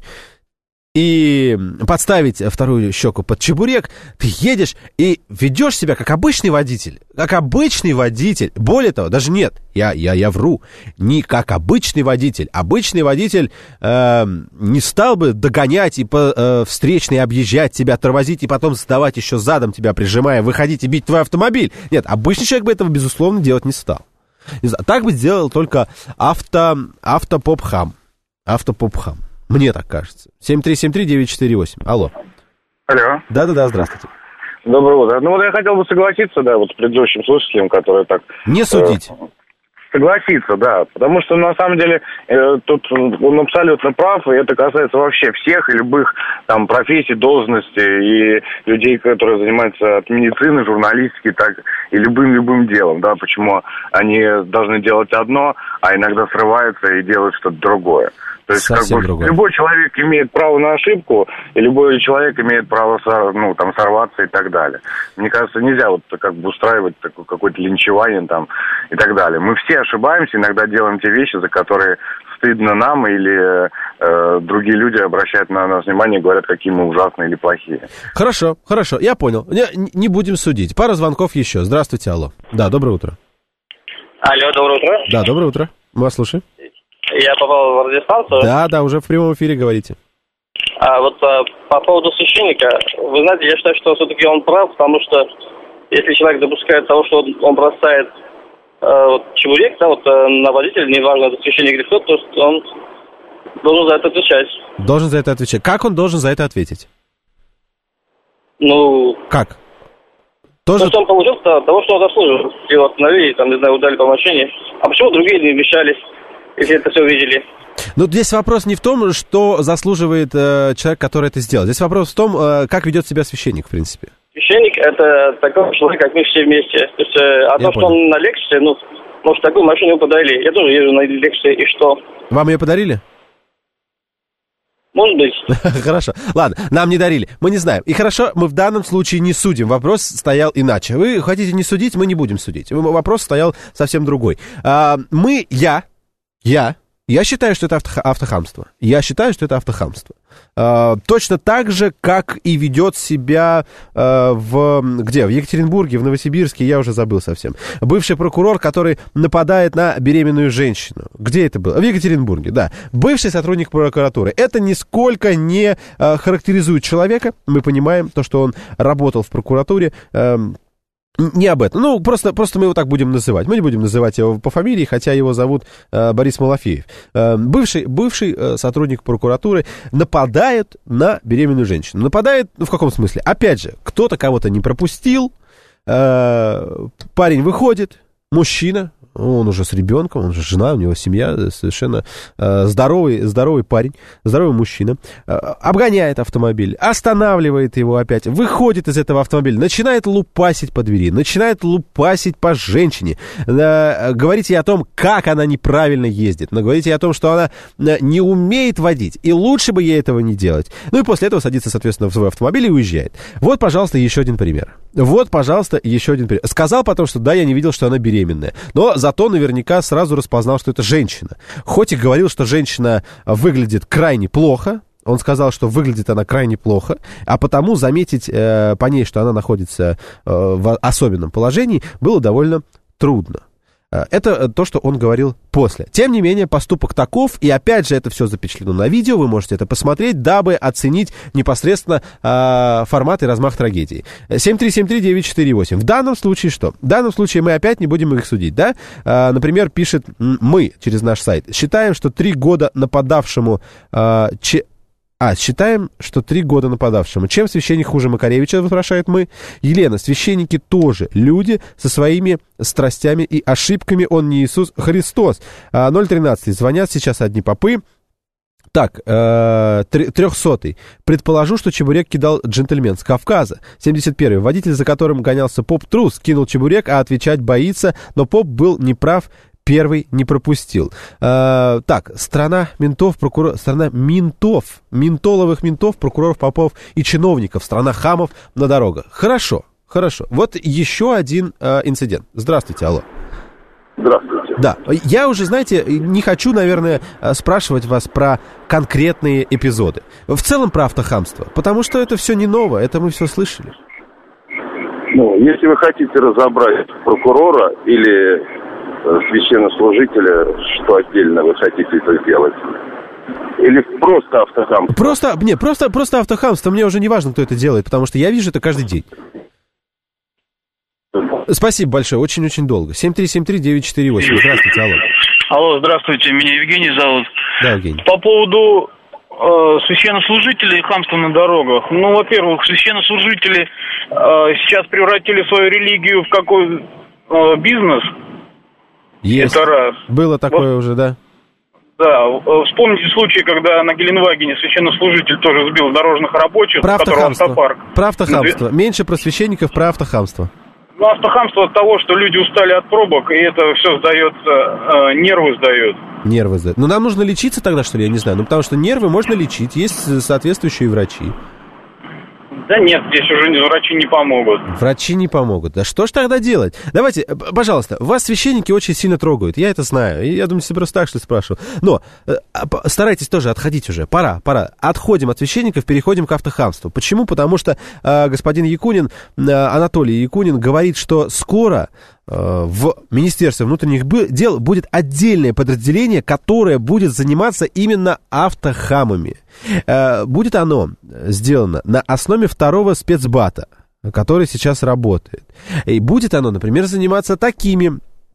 и подставить вторую щеку под чебурек, ты едешь и ведешь себя как обычный водитель. Как обычный водитель. Более того, даже нет, я, я, я вру, не как обычный водитель. Обычный водитель э, не стал бы догонять и по э, встречной объезжать тебя, тормозить и потом сдавать еще задом тебя, прижимая, выходить и бить твой автомобиль. Нет, обычный человек бы этого, безусловно, делать не стал. Не знаю, так бы сделал только авто, автопоп-хам. Автопоп-хам. Мне так кажется. семь три семь три девять четыре восемь. Алло. Алло. Да-да-да, здравствуйте. Доброе утро. Ну вот я хотел бы согласиться, да, вот с предыдущим слушателем, который так... Не судить. Э, Согласиться, да. Потому что, на самом деле, э, тут он абсолютно прав, и это касается вообще всех и любых там профессий, должностей, и людей, которые занимаются от медицины, журналистики, так и любым-любым делом, да, почему они должны делать одно, а иногда срываются и делают что-то другое. То есть, как бы, любой человек имеет право на ошибку, и любой человек имеет право, ну, там, сорваться и так далее. Мне кажется, нельзя вот как бы устраивать такое, какое-то линчевание там и так далее. Мы все ошибаемся, иногда делаем те вещи, за которые стыдно нам, или э, другие люди обращают на нас внимание и говорят, какие мы ужасные или плохие. Хорошо, хорошо, я понял. Не, не будем судить. Пара звонков еще. Здравствуйте, алло. Да, доброе утро. Алло, доброе утро. Да, доброе утро. Мы вас слушаем. Я попал в радиостанцию. Да, да, уже в прямом эфире говорите. А вот а, по поводу священника, вы знаете, я считаю, что все-таки он прав, потому что если человек допускает того, что он, он бросает а, вот, чебурек, да, вот, а, на водителя, неважно, это священник или кто, то он должен за это отвечать. Должен за это отвечать. Как он должен за это ответить? Ну... Как? Тоже... Ну, что он получил того, что он заслужил. Его остановили, там, не знаю, удали по машине. А почему другие не вмешались, если это все увидели? Ну, здесь вопрос не в том, что заслуживает э, человек, который это сделал. Здесь вопрос в том, э, как ведет себя священник, в принципе. Священник – это такой человек, как мы все вместе. То есть, э, о том, что он на лекции, ну, может, такую машину ему подарили. Я тоже езжу на лекции, и что? Вам ее подарили? Может быть. Хорошо. Ладно, нам не дарили. Мы не знаем. И хорошо, мы в данном случае не судим. Вопрос стоял иначе. Вы хотите не судить, мы не будем судить. Вопрос стоял совсем другой. А, мы, я, я... Я считаю, что это авто, автохамство. Я считаю, что это автохамство. Э, точно так же, как и ведет себя э, в... Где? В Екатеринбурге, в Новосибирске, я уже забыл совсем. Бывший прокурор, который нападает на беременную женщину. Где это было? В Екатеринбурге, да. Бывший сотрудник прокуратуры. Это нисколько не э, характеризует человека. Мы понимаем то, что он работал в прокуратуре. Э, Не об этом. Ну, просто, просто мы его так будем называть. Мы не будем называть его по фамилии, хотя его зовут э, Борис Малафеев. Э, бывший бывший э, сотрудник прокуратуры нападает на беременную женщину. Нападает, ну, в каком смысле? Опять же, кто-то кого-то не пропустил, э, парень выходит, мужчина, он уже с ребенком, он же жена, у него семья, совершенно э, здоровый, здоровый парень, здоровый мужчина, э, обгоняет автомобиль, останавливает его опять, выходит из этого автомобиля, начинает лупасить по двери, начинает лупасить по женщине, э, говорить ей о том, как она неправильно ездит, но говорить ей о том, что она не умеет водить, и лучше бы ей этого не делать. Ну и после этого садится, соответственно, в свой автомобиль и уезжает. Вот, пожалуйста, еще один пример. Вот, пожалуйста, еще один пример. Сказал потом, что да, я не видел, что она беременная, но зато наверняка сразу распознал, что это женщина. Хоть и говорил, что женщина выглядит крайне плохо, он сказал, что выглядит она крайне плохо, а потому заметить э, по ней, что она находится э, в особенном положении, было довольно трудно. Это то, что он говорил после. Тем не менее, поступок таков, и опять же, это все запечатлено на видео, вы можете это посмотреть, дабы оценить непосредственно э, формат и размах трагедии. семь три семь три девять четыре восемь. В данном случае что? В данном случае мы опять не будем их судить, да? Э, например, пишет мы через наш сайт. Считаем, что три года нападавшему... Э, че... А, считаем, что три года нападавшему. Чем священник хуже Макаревича, спрашивает мы. Елена, священники тоже люди со своими страстями и ошибками. Он не Иисус Христос. ноль тринадцать. Звонят сейчас одни попы. Так, э, трехсотый. Предположу, что чебурек кидал джентльмен с Кавказа. семьдесят первый. Водитель, за которым гонялся поп-трус, кинул чебурек, а отвечать боится. Но поп был неправ. Первый не пропустил. А, так, страна ментов, прокурор, страна ментов, ментоловых ментов, прокуроров, попов и чиновников, страна хамов на дорогах. Хорошо, хорошо. Вот еще один а, инцидент. Здравствуйте, алло. Здравствуйте. Да, я уже, знаете, не хочу, наверное, спрашивать вас про конкретные эпизоды. В целом про автохамство, потому что это все не ново, это мы все слышали. Ну, если вы хотите разобрать прокурора или... священнослужителя, что отдельно вы хотите это сделать? Или просто автохамство? Просто, не, просто, просто автохамство. Мне уже не важно, кто это делает, потому что я вижу это каждый день. Спасибо большое, очень-очень долго. семь три семь три девять четыре восемь. Здравствуйте, алло. Алло, здравствуйте, меня Евгений зовут. Да, Евгений. По поводу э, священнослужителей и хамства на дорогах. Ну, во-первых, священнослужители э, сейчас превратили свою религию в какой э, бизнес. Есть. Это раз. Было такое вот, уже, да? Да, вспомните случай, когда на Геленвагене священнослужитель тоже сбил дорожных рабочих, про автохамство. Автопарк. Про автохамство. Меньше про священников, про автохамство. Ну, автохамство от того, что люди устали от пробок, и это все сдается, э, нервы сдает. Нервы сдают. Ну, нам нужно лечиться тогда, что ли, я не знаю. Ну, потому что нервы можно лечить, есть соответствующие врачи. Да нет, здесь уже врачи не помогут. Врачи не помогут. Да что ж тогда делать? Давайте, пожалуйста, вас священники очень сильно трогают. Я это знаю. И я думаю, если просто так, что спрашиваю. Но старайтесь тоже отходить уже. Пора, пора. Отходим от священников, переходим к автохамству. Почему? Потому что э, господин Якунин, э, Анатолий Якунин говорит, что скоро в Министерстве внутренних дел будет отдельное подразделение, которое будет заниматься именно автохамами. Будет оно сделано на основе второго спецбата, который сейчас работает. И будет оно, например, заниматься такими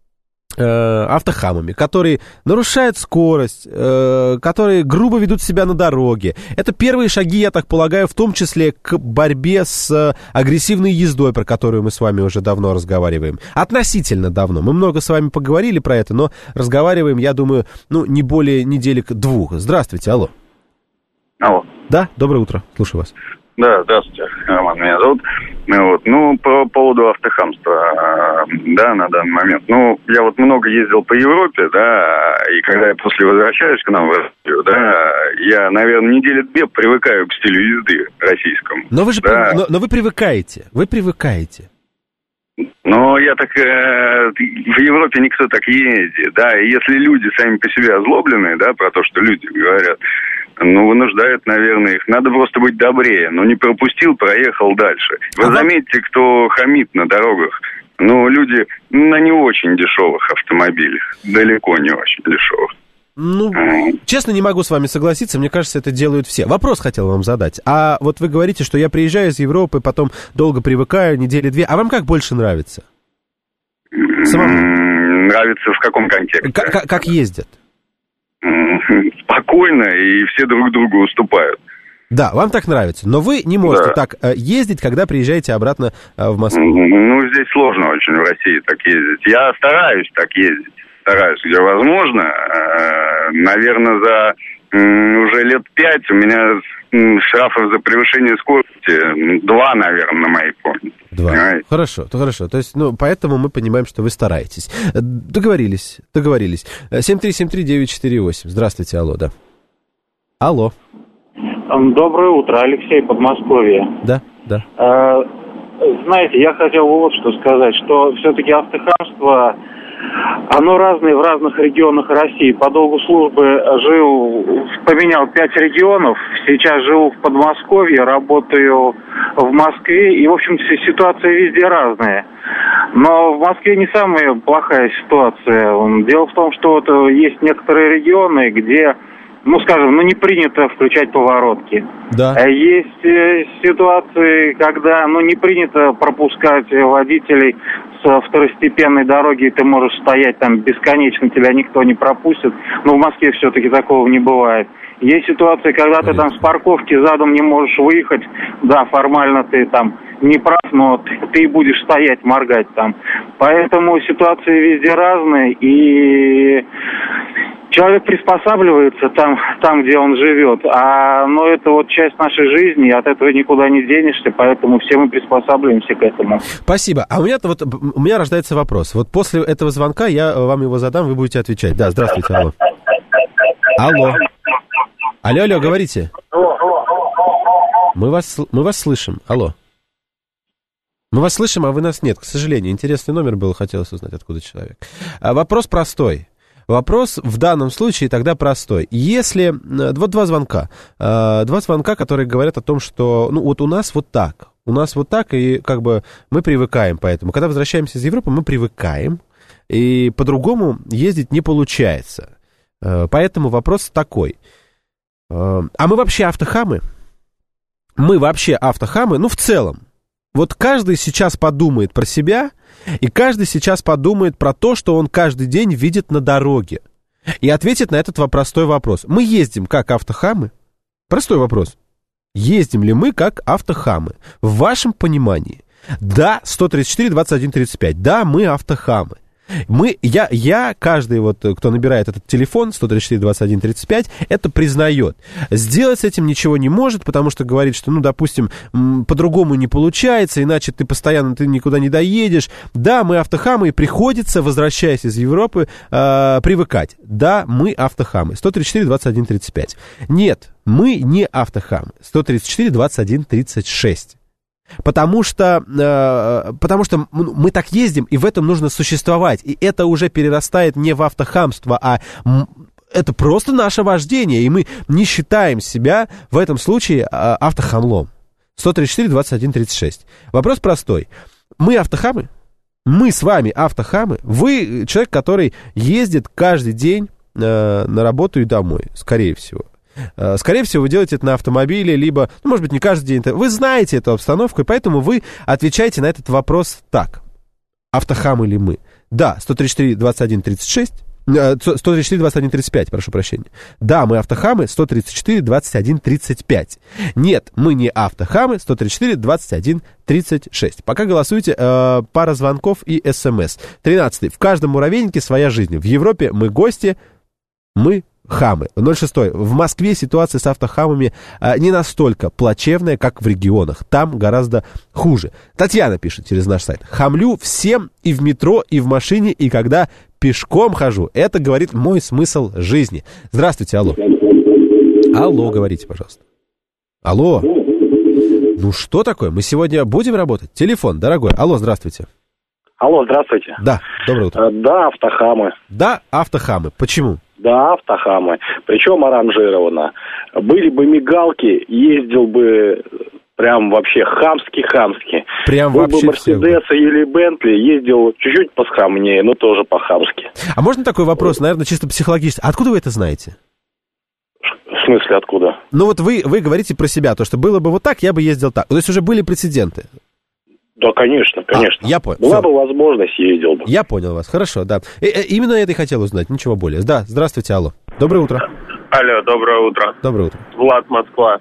автохамами, которые нарушают скорость, которые грубо ведут себя на дороге. Это первые шаги, я так полагаю, в том числе к борьбе с агрессивной ездой, про которую мы с вами уже давно разговариваем. Относительно давно. Мы много с вами поговорили про это, но разговариваем, я думаю, ну, не более неделек-двух. Здравствуйте, алло. Алло. Да, доброе утро, слушаю вас. Да, здравствуйте, Роман меня зовут. Вот. Ну, по поводу автохамства, да, на данный момент. Ну, я вот много ездил по Европе, да, и когда я после возвращаюсь к нам в Россию, да, я, наверное, недели две привыкаю к стилю езды российскому. Но вы же, да. но, но вы привыкаете, вы привыкаете. Но я так, э, в Европе никто так ездит, да, и если люди сами по себе озлобленные, да, про то, что люди говорят, ну, вынуждают, наверное, их. Надо просто быть добрее. Ну, не пропустил, проехал дальше. Вы ага. заметьте, кто хамит на дорогах. Ну, люди на не очень дешевых автомобилях. Далеко не очень дешевых. Ну, mm. честно, не могу с вами согласиться. Мне кажется, это делают все. Вопрос хотел вам задать. А вот вы говорите, что я приезжаю из Европы, потом долго привыкаю, недели-две. А вам как больше нравится? Самому? Mm, нравится в каком контексте? К- как ездят? Спокойно, и все друг другу уступают. Да, вам так нравится, но вы не можете да. так э, ездить, когда приезжаете обратно э, в Москву. Ну, здесь сложно очень в России так ездить. Я стараюсь так ездить, стараюсь, где возможно. Э, наверное, за э, уже лет пять у меня э, штрафов за превышение скорости два, наверное, на моей памяти. Два. Понимаете? Хорошо, то хорошо. То есть, ну, поэтому мы понимаем, что вы стараетесь. Договорились, договорились. семь три семь три девять четыре восемь. Здравствуйте, алло, да. Алло. Доброе утро, Алексей, Подмосковье. Да, да. Знаете, я хотел вот что сказать, что все-таки автохамство, оно разное в разных регионах России. По долгу службы жил, поменял пять регионов, сейчас живу в Подмосковье, работаю в Москве, и, в общем, ситуация везде разная. Но в Москве не самая плохая ситуация. Дело в том, что вот есть некоторые регионы, где, ну, скажем, ну, не принято включать поворотки. Да. Есть э, ситуации, когда, ну, не принято пропускать водителей с второстепенной дороги, и ты можешь стоять там бесконечно, тебя никто не пропустит. Но в Москве все-таки такого не бывает. Есть ситуации, когда ты там с парковки задом не можешь выехать. Да, формально ты там не прав, но ты, ты будешь стоять, моргать там. Поэтому ситуации везде разные, и человек приспосабливается там, там, где он живет. А, но это вот часть нашей жизни, и от этого никуда не денешься, поэтому все мы приспосабливаемся к этому. Спасибо. А у меня-то вот, у меня рождается вопрос. Вот после этого звонка я вам его задам, вы будете отвечать. Да, здравствуйте, алло. Алло. Алло, алло, говорите. Мы вас, мы вас слышим. Алло. Мы вас слышим, а вы нас нет, к сожалению. Интересный номер был, хотелось узнать, откуда человек. А вопрос простой. Вопрос в данном случае тогда простой. Если... Вот два звонка. Два звонка, которые говорят о том, что... Ну, вот у нас вот так. У нас вот так, и как бы мы привыкаем поэтому. Когда возвращаемся из Европы, мы привыкаем, и по-другому ездить не получается. Поэтому вопрос такой. А мы вообще автохамы? Мы вообще автохамы? Ну, в целом. Вот каждый сейчас подумает про себя, и каждый сейчас подумает про то, что он каждый день видит на дороге. И ответит на этот простой вопрос. Мы ездим как автохамы? Простой вопрос. Ездим ли мы как автохамы? В вашем понимании. Да, сто тридцать четыре двадцать один тридцать пять. Да, мы автохамы. Мы, я, я, каждый, вот, кто набирает этот телефон сто тридцать четыре двадцать один тридцать пять, это признает. Сделать с этим ничего не может, потому что говорит, что, ну, допустим, по-другому не получается, иначе ты постоянно ты никуда не доедешь. Да, мы автохамы, и приходится, возвращаясь из Европы, э, привыкать. Да, мы автохамы. сто тридцать четыре двадцать один тридцать пять. Нет, мы не автохамы. сто тридцать четыре двадцать один тридцать шесть. Потому что, э, потому что мы так ездим, и в этом нужно существовать. И это уже перерастает не в автохамство, а это просто наше вождение. И мы не считаем себя в этом случае автохамлом. сто тридцать четыре двадцать один тридцать шесть. Вопрос простой. Мы автохамы? Мы с вами автохамы? Вы человек, который ездит каждый день э, на работу и домой, скорее всего. Скорее всего, вы делаете это на автомобиле, либо, ну, может быть, не каждый день. Вы знаете эту обстановку, и поэтому вы отвечаете на этот вопрос так. Автохамы ли мы? Да, сто тридцать четыре двадцать один тридцать шесть, сто тридцать четыре двадцать один тридцать пять, прошу прощения. Да, мы автохамы, сто тридцать четыре двадцать один тридцать пять. Нет, мы не автохамы, сто тридцать четыре двадцать один тридцать шесть. Пока голосуйте, э, пара звонков и смс. тринадцатый. В каждом муравейнике своя жизнь. В Европе мы гости, мы хамы. ноль шесть. В Москве ситуация с автохамами а, не настолько плачевная, как в регионах. Там гораздо хуже. Татьяна пишет через наш сайт. Хамлю всем и в метро, и в машине, и когда пешком хожу. Это, говорит, мой смысл жизни. Здравствуйте, алло. Алло, говорите, пожалуйста. Алло. Ну что такое? Мы сегодня будем работать? Телефон, дорогой. Алло, здравствуйте. Алло, здравствуйте. Да, доброе утро. А, да, автохамы. Да, автохамы. Почему? Да, автохамы. Причем аранжировано. Были бы мигалки, ездил бы прям вообще хамски-хамски. Прям Был вообще бы Мерседес или Бентли, ездил чуть-чуть поскромнее, но тоже по-хамски. А можно такой вопрос, наверное, чисто психологически? Откуда вы это знаете? В смысле, откуда? Ну вот вы, вы говорите про себя, то, что было бы вот так, я бы ездил так. То есть уже были прецеденты. Да, конечно, конечно. А, я понял. Была Все. бы возможность, ездил бы. Я понял вас, хорошо, да. И, и, именно это и хотел узнать, ничего более. Да, здравствуйте, алло. Доброе утро. Алло, доброе утро. Доброе утро. Влад, Москва.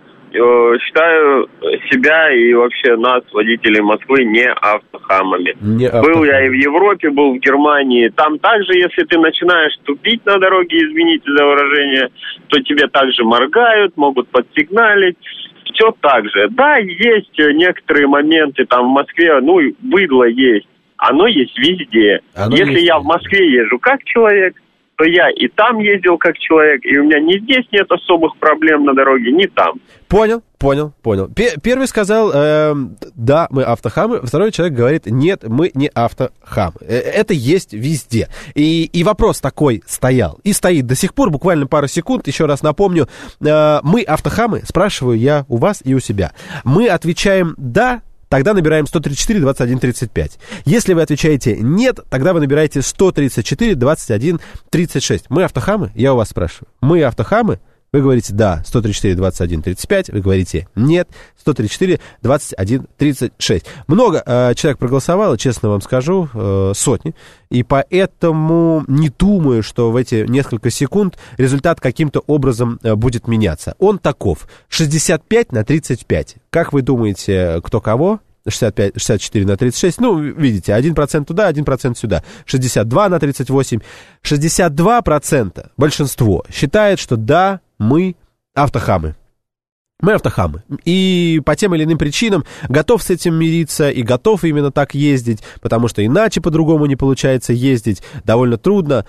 Считаю себя и вообще нас, водителей Москвы, не автохамами. Не был я и в Европе, был в Германии. Там также, если ты начинаешь тупить на дороге, извините за выражение, то тебе также моргают, могут подсигналить. Все так же. Да, есть некоторые моменты там в Москве, ну, быдло есть. Оно есть везде. Оно Если есть. я в Москве езжу как человек, то я и там ездил как человек, и у меня ни здесь нет особых проблем на дороге, ни там. Понял, понял, понял. Пе- первый сказал, э, да, мы автохамы. Второй человек говорит, нет, мы не автохамы. Э- это есть везде. И, и вопрос такой стоял. И стоит до сих пор, буквально пару секунд. Еще раз напомню, э, мы автохамы, спрашиваю я у вас и у себя. Мы отвечаем «да», тогда набираем сто тридцать четыре двадцать один тридцать пять. Если вы отвечаете «нет», тогда вы набираете сто тридцать четыре двадцать один тридцать шесть. Мы автохамы? Я у вас спрашиваю. Мы автохамы? Вы говорите «да», сто тридцать четыре двадцать один тридцать пять. Вы говорите «нет», сто тридцать четыре двадцать один тридцать шесть. Много э, человек проголосовало, честно вам скажу, э, сотни. И поэтому не думаю, что в эти несколько секунд результат каким-то образом э, будет меняться. Он таков. шестьдесят пять на тридцать пять. Как вы думаете, кто кого? шестьдесят пять, шестьдесят четыре на тридцать шесть, ну, видите, один процент туда, один процент сюда. шестьдесят два на тридцать восемь. шестьдесят два процента большинство считает, что да, мы автохамы. Мы автохамы. И по тем или иным причинам готов с этим мириться и готов именно так ездить, потому что иначе по-другому не получается ездить. Довольно трудно.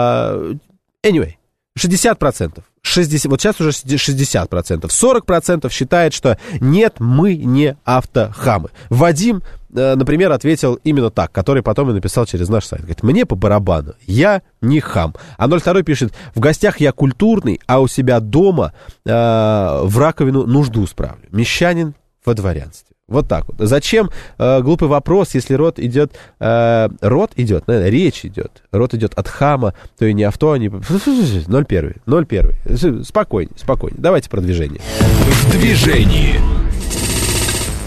Anyway, шестьдесят процентов. шестьдесят, вот сейчас уже шестьдесят процентов. сорок процентов считает, что нет, мы не автохамы. Вадим, например, ответил именно так, который потом и написал через наш сайт. Говорит, мне по барабану, я не хам. А ноль два пишет, в гостях я культурный, а у себя дома э, в раковину нужду справлю. Мещанин во дворянстве. Вот так вот. Зачем э, глупый вопрос, если род идет, э, род идет, наверное, речь идет, род идет от хама, то и не авто, а не... ноль первый, ноль первый. Спокойнее, спокойнее. Давайте про движение. В движении.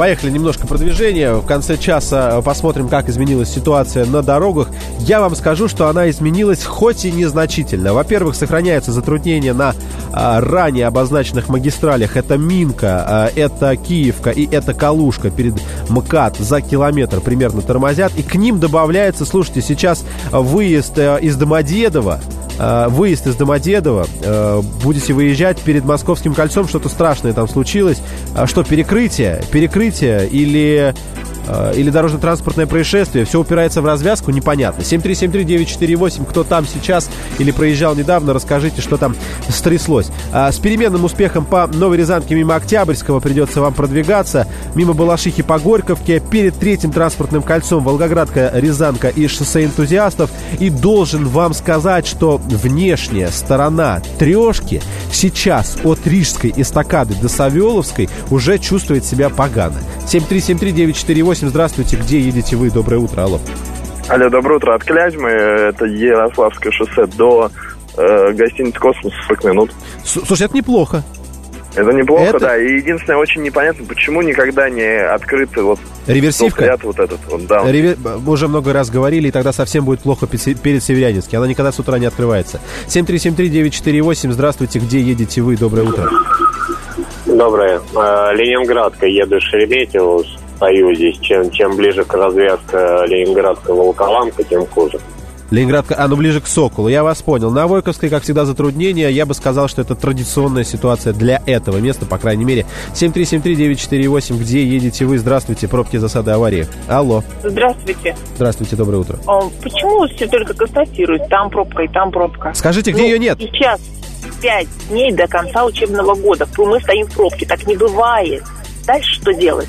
Поехали, немножко продвижения. В конце часа посмотрим, как изменилась ситуация на дорогах. Я вам скажу, что она изменилась хоть и незначительно. Во-первых, сохраняются затруднения на а, ранее обозначенных магистралях. Это Минка, а, это Киевка и это Калужка перед МКАД за километр примерно тормозят. И к ним добавляется, слушайте, сейчас выезд а, из Домодедово. Выезд из Домодедово, будете выезжать перед Московским кольцом, что-то страшное там случилось. Что, перекрытие? Перекрытие или, или дорожно-транспортное происшествие? Все упирается в развязку, непонятно. семь три семь три девять четыре восемь, кто там сейчас или проезжал недавно, расскажите, что там стряслось. С переменным успехом по Новой Рязанке мимо Октябрьского придется вам продвигаться. Мимо Балашихи по Горьковке, перед третьим транспортным кольцом Волгоградка, Рязанка и шоссе энтузиастов. И должен вам сказать, что внешняя сторона трешки сейчас от Рижской эстакады до Савеловской уже чувствует себя погано. семь три семь три девять четыре восемь, здравствуйте, где едете вы? Доброе утро, алло. Алло, доброе утро, от Клязьмы, это Ярославское шоссе до э, гостиницы «Космос», сорок минут. Слушай, это неплохо. Это неплохо, это... да. И единственное, очень непонятно, почему никогда не открыт вот реверсивка. Вот этот вот, да. Ревер... Мы уже много раз говорили, и тогда совсем будет плохо перед Северянинским. Она никогда с утра не открывается. семь три семь три девять четыре восемь, здравствуйте, где едете вы? Доброе утро. Доброе. Ленинградка, еду в Шереметьево, стою здесь. Чем, чем ближе к развязке Ленинградка-Волоколамка, тем хуже. Ленинградка, а ну ближе к Соколу, я вас понял. На Войковской, как всегда, затруднения. Я бы сказал, что это традиционная ситуация для этого места, по крайней мере. семь три семь три девять четыре восемь, где едете вы? Здравствуйте, пробки, засады, аварии. Алло. Здравствуйте. Здравствуйте, доброе утро. А, почему все только констатируют, там пробка и там пробка? Скажите, где ну, ее нет? Сейчас пять дней до конца учебного года. Мы стоим в пробке, так не бывает. Дальше что делать?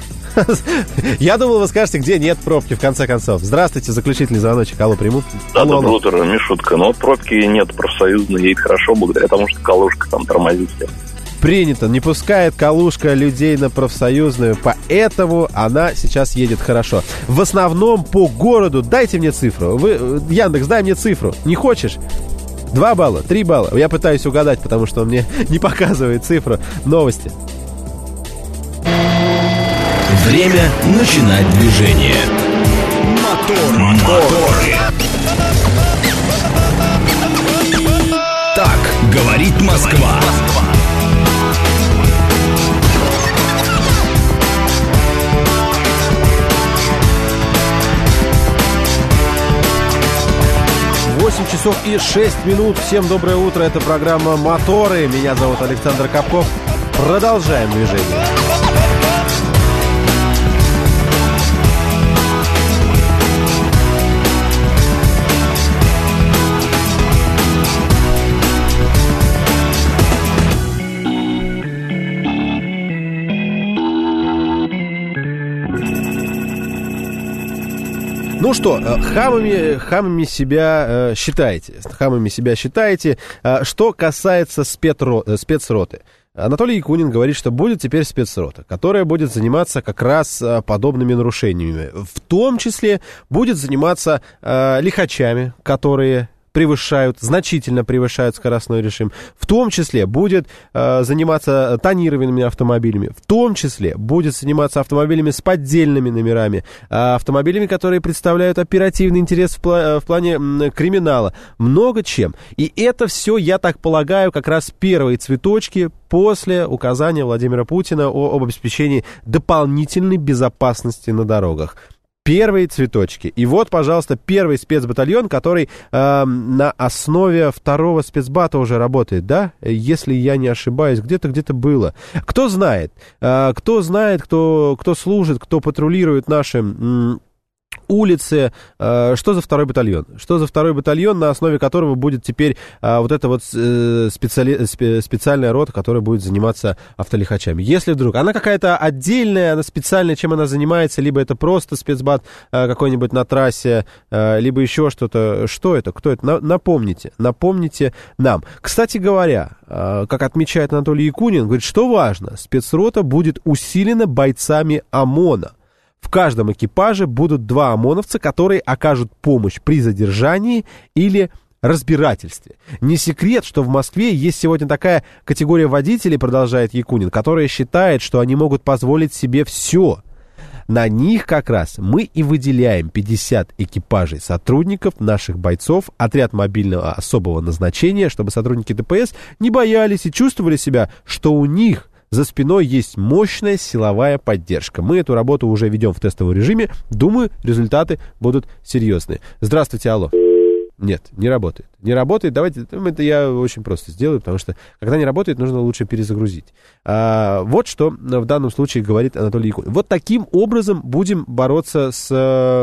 Я думал, вы скажете, где нет пробки, в конце концов. Здравствуйте, заключительный звоночек. Алло, приму. Да, алло, доброе алло. утро, Мишутка. Но вот пробки нет, профсоюзно едет хорошо, благодаря тому, что Калужка там тормозит всех. Принято. Не пускает Калужка людей на профсоюзную, поэтому она сейчас едет хорошо. В основном по городу. Дайте мне цифру. Вы, Яндекс, дай мне цифру. Не хочешь? Два балла, три балла. Я пытаюсь угадать, потому что он мне не показывает цифру. Новости. Время начинать движение. Мотор, моторы. Так говорит Москва. восемь часов и шесть минут. Всем доброе утро. Это программа «Моторы». Меня зовут Александр Капков. Продолжаем движение. Ну что, хамами, хамами себя э, считаете, хамами себя считаете. Э, что касается спецро, э, спецроты. Анатолий Якунин говорит, что будет теперь спецрота, которая будет заниматься как раз э, подобными нарушениями. В том числе будет заниматься э, лихачами, которые превышают, значительно превышают скоростной режим. В том числе будет э, заниматься тонированными автомобилями. В том числе будет заниматься автомобилями с поддельными номерами. Э, автомобилями, которые представляют оперативный интерес в, пла- в плане м, криминала. Много чем. И это все, я так полагаю, как раз первые цветочки после указания Владимира Путина о, об обеспечении дополнительной безопасности на дорогах. Первые цветочки. И вот, пожалуйста, первый спецбатальон, который э, на основе второго спецбата уже работает, да? Если я не ошибаюсь, где-то, где-то было. Кто знает? Э, кто знает, кто, кто служит, кто патрулирует наши... М- улицы, э, что за второй батальон? Что за второй батальон, на основе которого будет теперь э, вот эта вот э, специали... спе... специальная рота, которая будет заниматься автолихачами? Если вдруг она какая-то отдельная, она специальная, чем она занимается, либо это просто спецбат э, какой-нибудь на трассе, э, либо еще что-то. Что это? Кто это? На... Напомните. Напомните нам. Кстати говоря, э, как отмечает Анатолий Якунин, говорит, что важно, спецрота будет усилена бойцами ОМОНа. В каждом экипаже будут два ОМОНовца, которые окажут помощь при задержании или разбирательстве. Не секрет, что в Москве есть сегодня такая категория водителей, продолжает Якунин, которая считает, что они могут позволить себе все. на них как раз мы и выделяем пятьдесят экипажей сотрудников, наших бойцов, отряд мобильного особого назначения, чтобы сотрудники ДПС не боялись и чувствовали себя, что у них за спиной есть мощная силовая поддержка. Мы эту работу уже ведем в тестовом режиме. Думаю, результаты будут серьезные. Здравствуйте, алло. Нет, не работает. Не работает. Давайте, это я очень просто сделаю, потому что, когда не работает, нужно лучше перезагрузить. А, вот что в данном случае говорит Анатолий Якунин. Вот таким образом будем бороться с,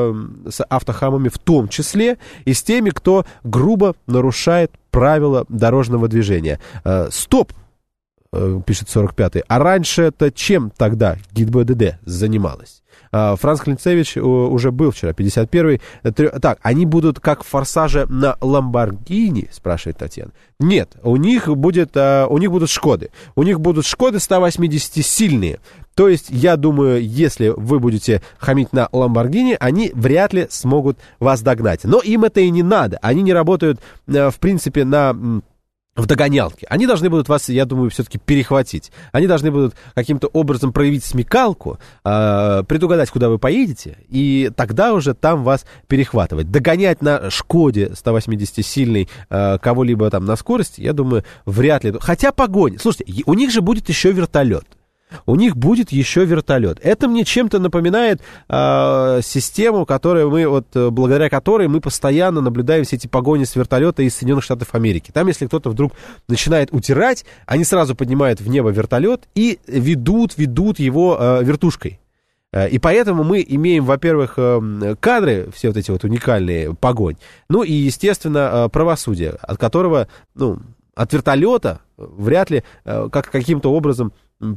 с автохамами, в том числе и с теми, кто грубо нарушает правила дорожного движения. А, стоп! Пишет сорок пятый. А раньше-то чем тогда ГИБДД занималась? Франц Клинцевич уже был вчера, пятьдесят первый. Так, они будут как форсажи на Ламборгини, спрашивает Татьяна. Нет, у них, будет, у них будут Шкоды. У них будут Шкоды сто восемьдесят сильные. То есть, я думаю, если вы будете хамить на Ламборгини, они вряд ли смогут вас догнать. Но им это и не надо. Они не работают, в принципе, на... в догонялке. Они должны будут вас, я думаю, все-таки перехватить. Они должны будут каким-то образом проявить смекалку, э, предугадать, куда вы поедете, и тогда уже там вас перехватывать. Догонять на Шкоде сто восемьдесят сильный э, кого-либо там на скорости, я думаю, вряд ли. Хотя погонь. Слушайте, у них же будет еще вертолет. У них будет еще вертолет. Это мне чем-то напоминает э, систему, которую мы, вот, благодаря которой мы постоянно наблюдаем все эти погони с вертолета из Соединенных Штатов Америки. Там, если кто-то вдруг начинает утирать, они сразу поднимают в небо вертолет и ведут, ведут его э, вертушкой. И поэтому мы имеем, во-первых, кадры, все вот эти вот уникальные, погонь, ну и, естественно, правосудие, от которого, ну, от вертолета вряд ли как, каким-то образом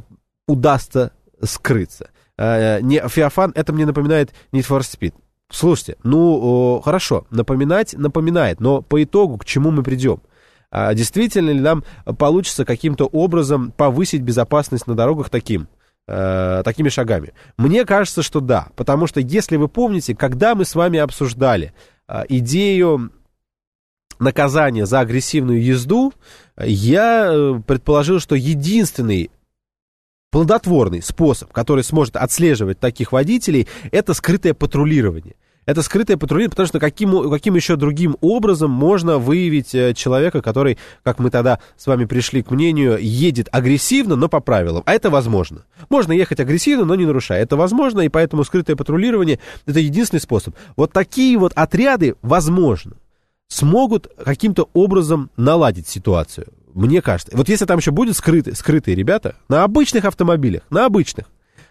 удастся скрыться. Не, Феофан, это мне напоминает Need for Speed. Слушайте, ну, хорошо, напоминать напоминает, но по итогу к чему мы придем? Действительно ли нам получится каким-то образом повысить безопасность на дорогах таким, такими шагами? Мне кажется, что да, потому что, если вы помните, когда мы с вами обсуждали идею наказания за агрессивную езду, я предположил, что единственный плодотворный способ, который сможет отслеживать таких водителей, это скрытое патрулирование. Это скрытое патрулирование, потому что каким, каким еще другим образом можно выявить человека, который, как мы тогда с вами пришли к мнению, едет агрессивно, но по правилам. А это возможно. Можно ехать агрессивно, но не нарушая. Это возможно, и поэтому скрытое патрулирование — это единственный способ. Вот такие вот отряды, возможно, смогут каким-то образом наладить ситуацию. Мне кажется. Вот если там еще будут скрытые, скрытые ребята на обычных автомобилях, на обычных,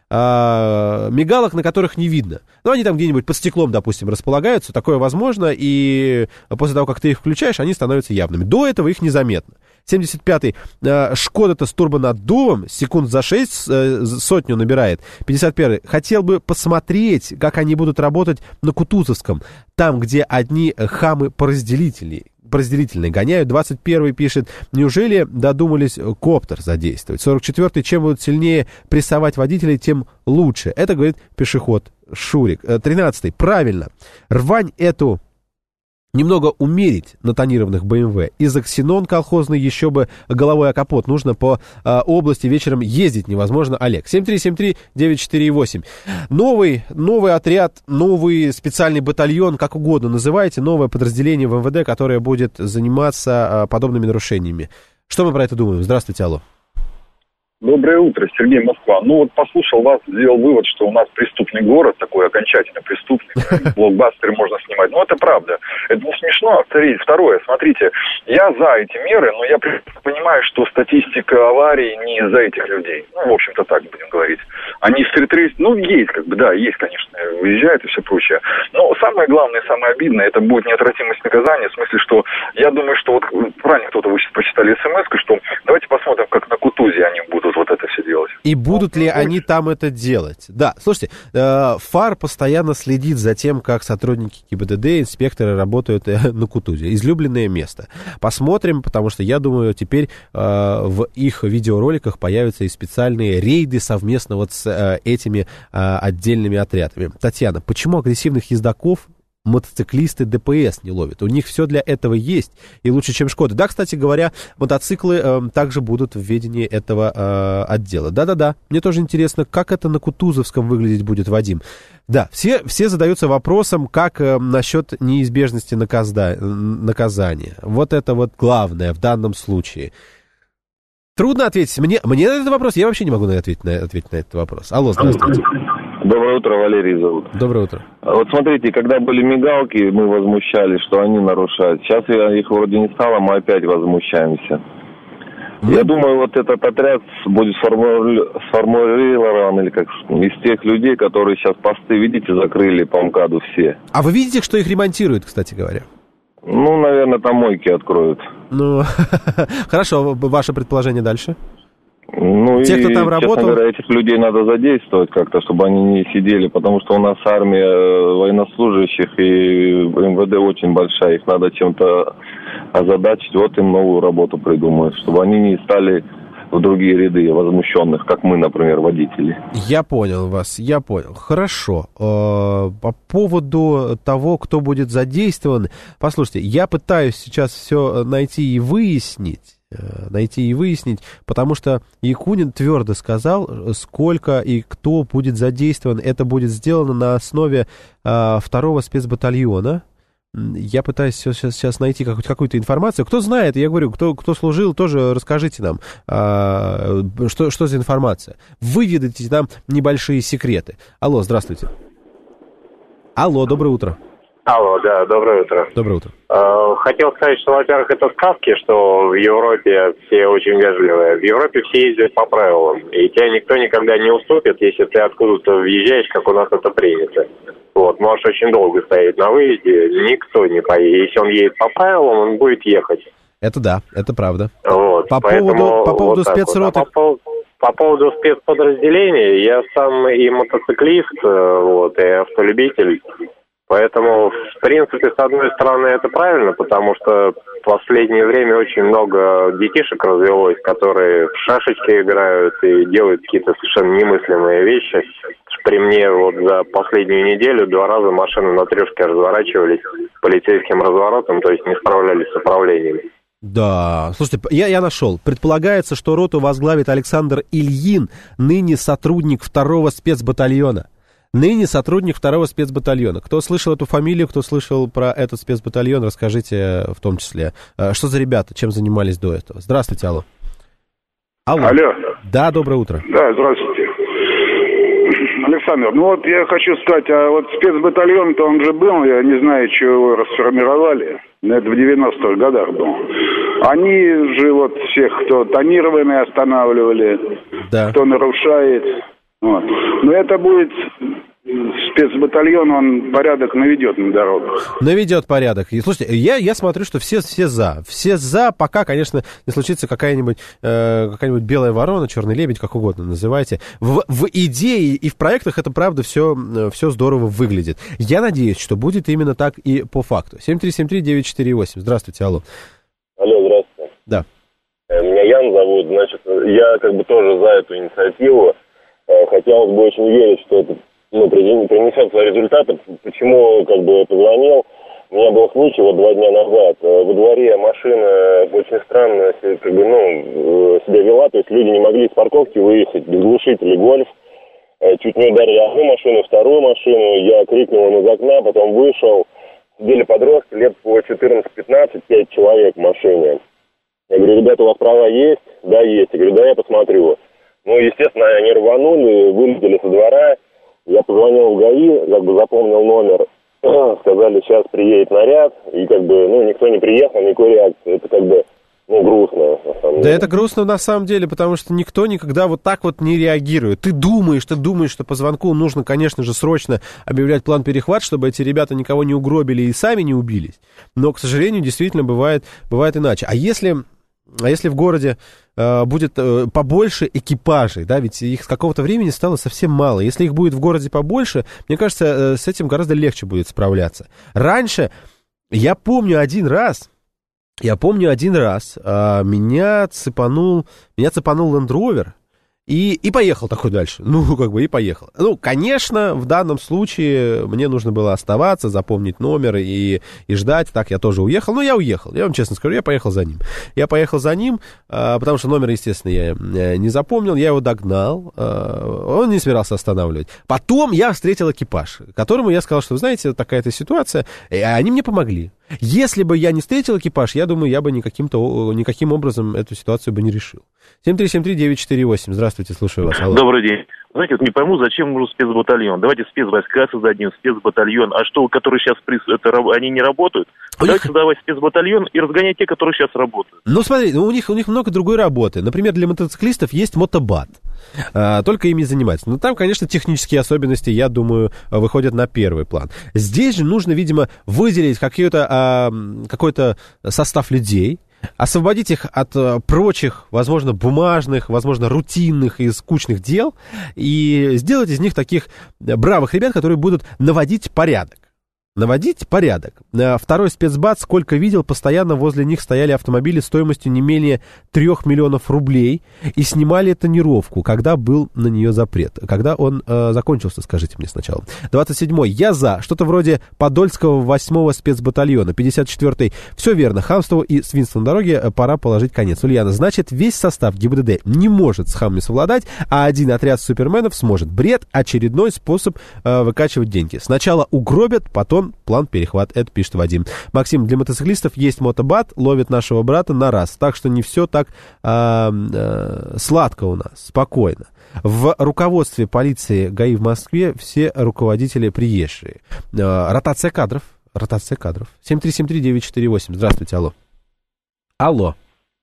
а, мигалок, на которых не видно. Ну, они там где-нибудь под стеклом, допустим, располагаются, такое возможно, и после того, как ты их включаешь, они становятся явными. До этого их незаметно. семьдесят пятый. Шкода-то с турбонаддувом, секунд за шесть сотню набирает. пятьдесят первый. Хотел бы посмотреть, как они будут работать на Кутузовском, там, где одни хамы поразделительные. разделительные гоняют. двадцать первый пишет, неужели додумались коптер задействовать? сорок четвёртый, чем будут сильнее прессовать водителей, тем лучше. Это говорит пешеход Шурик. тринадцатый, правильно. Рвань эту немного умерить на тонированных бэ эм вэ. Из-за ксенон колхозный еще бы головой о капот. Нужно по э, области вечером ездить невозможно. Олег. семь три семь три девять четыре восемь. Новый, новый отряд, новый специальный батальон, как угодно называйте, новое подразделение в эм вэ дэ, которое будет заниматься э, подобными нарушениями. Что мы про это думаем? Здравствуйте, алло. Доброе утро, Сергей, Москва. Ну вот послушал вас, сделал вывод, что у нас преступный город, такой окончательно преступный, блокбастеры можно снимать. Ну это правда. Это не смешно. Второе, смотрите, я за эти меры, но я понимаю, что статистика аварий не из-за этих людей. Ну, в общем-то, так будем говорить. Они стритрейс, ну, есть, как бы, да, есть, конечно, выезжают и все прочее. Но самое главное, самое обидное, это будет неотвратимость наказания, в смысле, что я думаю, что вот правильно кто-то вы сейчас прочитали смс-ку, что давайте посмотрим, как на Кутузе они будут вот это все делать. И будут ли они там это делать? Да, слушайте, э, ФАР постоянно следит за тем, как сотрудники ГИБДД, инспекторы работают э, на Кутузе. Излюбленное место. Посмотрим, потому что, я думаю, теперь э, в их видеороликах появятся и специальные рейды совместно вот с э, этими э, отдельными отрядами. Татьяна, почему агрессивных ездаков мотоциклисты ДПС не ловят. У них все для этого есть, и лучше, чем Шкода. Да, кстати говоря, мотоциклы э, также будут в ведении этого э, отдела. Да-да-да, мне тоже интересно, как это на Кутузовском выглядеть будет, Вадим. Да, все, все задаются вопросом, как э, насчет неизбежности наказда... наказания. Вот это вот главное в данном случае. Трудно ответить. Мне, мне на этот вопрос, я вообще не могу на ответить, на, ответить на этот вопрос. Алло, здравствуйте. Доброе утро, Валерий зовут. Доброе утро. Вот смотрите, когда были мигалки, мы возмущались, что они нарушают. Сейчас их вроде не стало, мы опять возмущаемся. Mm-hmm. Я думаю, вот этот отряд будет сформулирован или как из тех людей, которые сейчас посты, видите, закрыли по МКАДу все. А вы видите, что их ремонтируют, кстати говоря? Ну, наверное, там мойки откроют. Ну, хорошо, ваше предположение дальше? Ну, те, и, кто там работал... честно говоря, этих людей надо задействовать как-то, чтобы они не сидели, потому что у нас армия военнослужащих и МВД очень большая, их надо чем-то озадачить, вот им новую работу придумают, чтобы они не стали в другие ряды возмущенных, как мы, например, водители. Я понял вас, я понял. Хорошо. По поводу того, кто будет задействован, послушайте, я пытаюсь сейчас все найти и выяснить, найти и выяснить, потому что Якунин твердо сказал, сколько и кто будет задействован. Это будет сделано на основе а, второго спецбатальона. Я пытаюсь сейчас, сейчас найти как, какую-то информацию. Кто знает, я говорю, кто, кто служил, тоже расскажите нам, а, что, что за информация. Выведайте нам небольшие секреты. Алло, здравствуйте. Алло, доброе утро. Алло, да, доброе утро. Доброе утро. Хотел сказать, что, во-первых, это сказки, что в Европе все очень вежливые. В Европе все ездят по правилам, и тебя никто никогда не уступит, если ты откуда-то въезжаешь, как у нас это принято. Вот, можешь очень долго стоять на выезде, никто не поедет. Если он едет по правилам, он будет ехать. Это да, это правда. Вот, по поэтому, поводу, по поводу вот спецроты... Вот. А по, по поводу спецподразделений, я сам и мотоциклист, вот, и автолюбитель. Поэтому, в принципе, с одной стороны, это правильно, потому что в последнее время очень много детишек развелось, которые в шашечки играют и делают какие-то совершенно немыслимые вещи. При мне вот за последнюю неделю два раза машины на трешке разворачивались полицейским разворотом, то есть не справлялись с управлением. Да, слушайте, я, я нашел. Предполагается, что роту возглавит Александр Ильин, ныне сотрудник второго спецбатальона. Ныне сотрудник второго спецбатальона. Кто слышал эту фамилию, кто слышал про этот спецбатальон, расскажите в том числе. Что за ребята, чем занимались до этого? Здравствуйте, алло. Алло. Алло. Да, доброе утро. Да, здравствуйте. Александр, ну вот я хочу сказать, а вот спецбатальон-то он же был, я не знаю, чего его расформировали. Это в девяностых годах был. Они же вот всех, кто тонированные останавливали, да. Кто нарушает... Вот. Но это будет спецбатальон, он порядок наведет на дорогах. Наведет порядок. И, слушайте, я, я смотрю, что все, все за. Все за, пока, конечно, не случится какая-нибудь, э, какая-нибудь белая ворона, черный лебедь, как угодно называйте. В, в идее и в проектах это, правда, все, все здорово выглядит. Я надеюсь, что будет именно так и по факту. семь три семь три девять четыре восемь. Здравствуйте, алло. Алло, здравствуйте. Да. Меня Ян зовут, значит, я как бы тоже за эту инициативу. Хотелось бы очень верить, что это ну, принесет свои результаты. Почему как бы позвонил? У меня был случай вот два дня назад. Во дворе машина очень странно как бы, ну, себя вела. То есть люди не могли с парковки выехать без глушителя «Гольф». Чуть не ударили одну машину, вторую машину. Я крикнул им из окна, потом вышел. Сидели подростки лет по четырнадцать-пятнадцать, пять человек в машине. Я говорю, ребята, у вас права есть? Да, есть. Я говорю, да, я посмотрю. Ну, естественно, они рванули, вылетели со двора. Я позвонил в ГАИ, как бы запомнил номер. Сказали, сейчас приедет наряд. И как бы, ну, никто не приехал, никакой реакции. Это как бы, ну, грустно, на самом деле. Да это грустно на самом деле, потому что никто никогда вот так вот не реагирует. Ты думаешь, ты думаешь, что по звонку нужно, конечно же, срочно объявлять план перехват, чтобы эти ребята никого не угробили и сами не убились. Но, к сожалению, действительно бывает, бывает иначе. А если... А если в городе э, будет э, побольше экипажей, да, ведь их с какого-то времени стало совсем мало. Если их будет в городе побольше, мне кажется, э, с этим гораздо легче будет справляться. Раньше, я помню один раз, я помню один раз, э, меня цепанул, меня цепанул Land Rover, И, и поехал такой дальше. Ну, как бы, и поехал. Ну, конечно, в данном случае мне нужно было оставаться, запомнить номер и, и ждать. Так, я тоже уехал. Но я уехал. Я вам честно скажу, я поехал за ним. Я поехал за ним, потому что номер, естественно, я не запомнил. Я его догнал. Он не собирался останавливать. Потом я встретил экипаж, которому я сказал, что, вы знаете, такая-то ситуация. И они мне помогли. Если бы я не встретил экипаж, я думаю, я бы никаким-то, никаким образом эту ситуацию бы не решил. семь три семь три девять четыре восемь. Здравствуйте, слушаю вас. Алло. Добрый день. Знаете, вот не пойму, зачем нужен спецбатальон. Давайте спецвойска создадим, спецбатальон. А что, которые сейчас, это, они не работают? У Давайте них... создавать спецбатальон и разгонять те, которые сейчас работают. Ну, смотри, ну, у них, у них много другой работы. Например, для мотоциклистов есть мотобат. А, только ими заниматься. Но там, конечно, технические особенности, я думаю, выходят на первый план. Здесь же нужно, видимо, выделить какой-то, а, какой-то состав людей, освободить их от uh, прочих, возможно, бумажных, возможно, рутинных и скучных дел и сделать из них таких бравых ребят, которые будут наводить порядок. Наводить порядок. Второй спецбат, сколько видел, постоянно возле них стояли автомобили стоимостью не менее трех миллионов рублей и снимали тонировку, когда был на нее запрет. Когда он э, закончился, скажите мне сначала. двадцать седьмой. Я за. Что-то вроде Подольского восьмого спецбатальона. пятьдесят четвёртый. Все верно. Хамству и свинству на дороге пора положить конец. Ульяна, значит, весь состав ГИБДД не может с хамами совладать, а один отряд суперменов сможет. Бред. Очередной способ э, выкачивать деньги. Сначала угробят, потом план перехват, это пишет Вадим. Максим, для мотоциклистов есть мотобат, ловит нашего брата на раз, так что не все так а, а, сладко у нас, спокойно. В руководстве полиции ГАИ в Москве все руководители приезжие. А, ротация кадров, ротация кадров. семь три семь три девять четыре восемь. Здравствуйте, алло. Алло.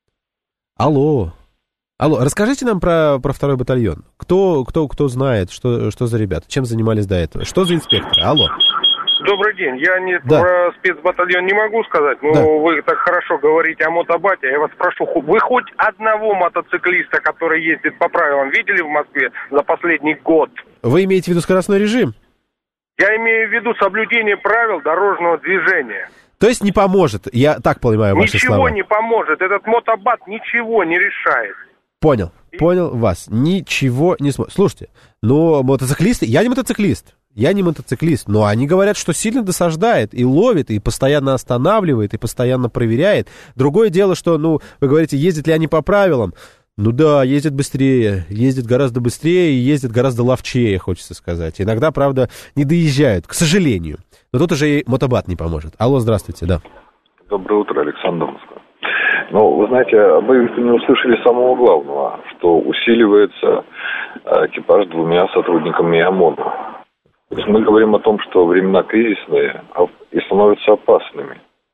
Алло. Алло, расскажите нам про, про второй батальон. Кто, кто, кто знает, что, что за ребята, чем занимались до этого? Что за инспекторы? Алло. Добрый день. Я не да. про спецбатальон не могу сказать, но да. Вы так хорошо говорите о мотобате. Я вас прошу, вы хоть одного мотоциклиста, который ездит по правилам, видели в Москве за последний год? Вы имеете в виду скоростной режим? Я имею в виду соблюдение правил дорожного движения. То есть не поможет, я так понимаю ваши ничего слова. Ничего не поможет. Этот мотобат ничего не решает. Понял, понял вас. Ничего не сможет. Слушайте, но мотоциклисты... Я не мотоциклист. Я не мотоциклист, но они говорят, что сильно досаждает и ловит, и постоянно останавливает, и постоянно проверяет. Другое дело, что, ну, вы говорите, ездят ли они по правилам? Ну да, ездят быстрее, ездят гораздо быстрее и ездят гораздо ловчее, хочется сказать. Иногда, правда, не доезжают, к сожалению. Но тут уже и мотобат не поможет. Алло, здравствуйте, да. Доброе утро, Александр Москва. Ну, вы знаете, вы не услышали самого главного, что усиливается экипаж двумя сотрудниками ОМОНа. То есть мы говорим о том, что времена кризисные и становятся опасными.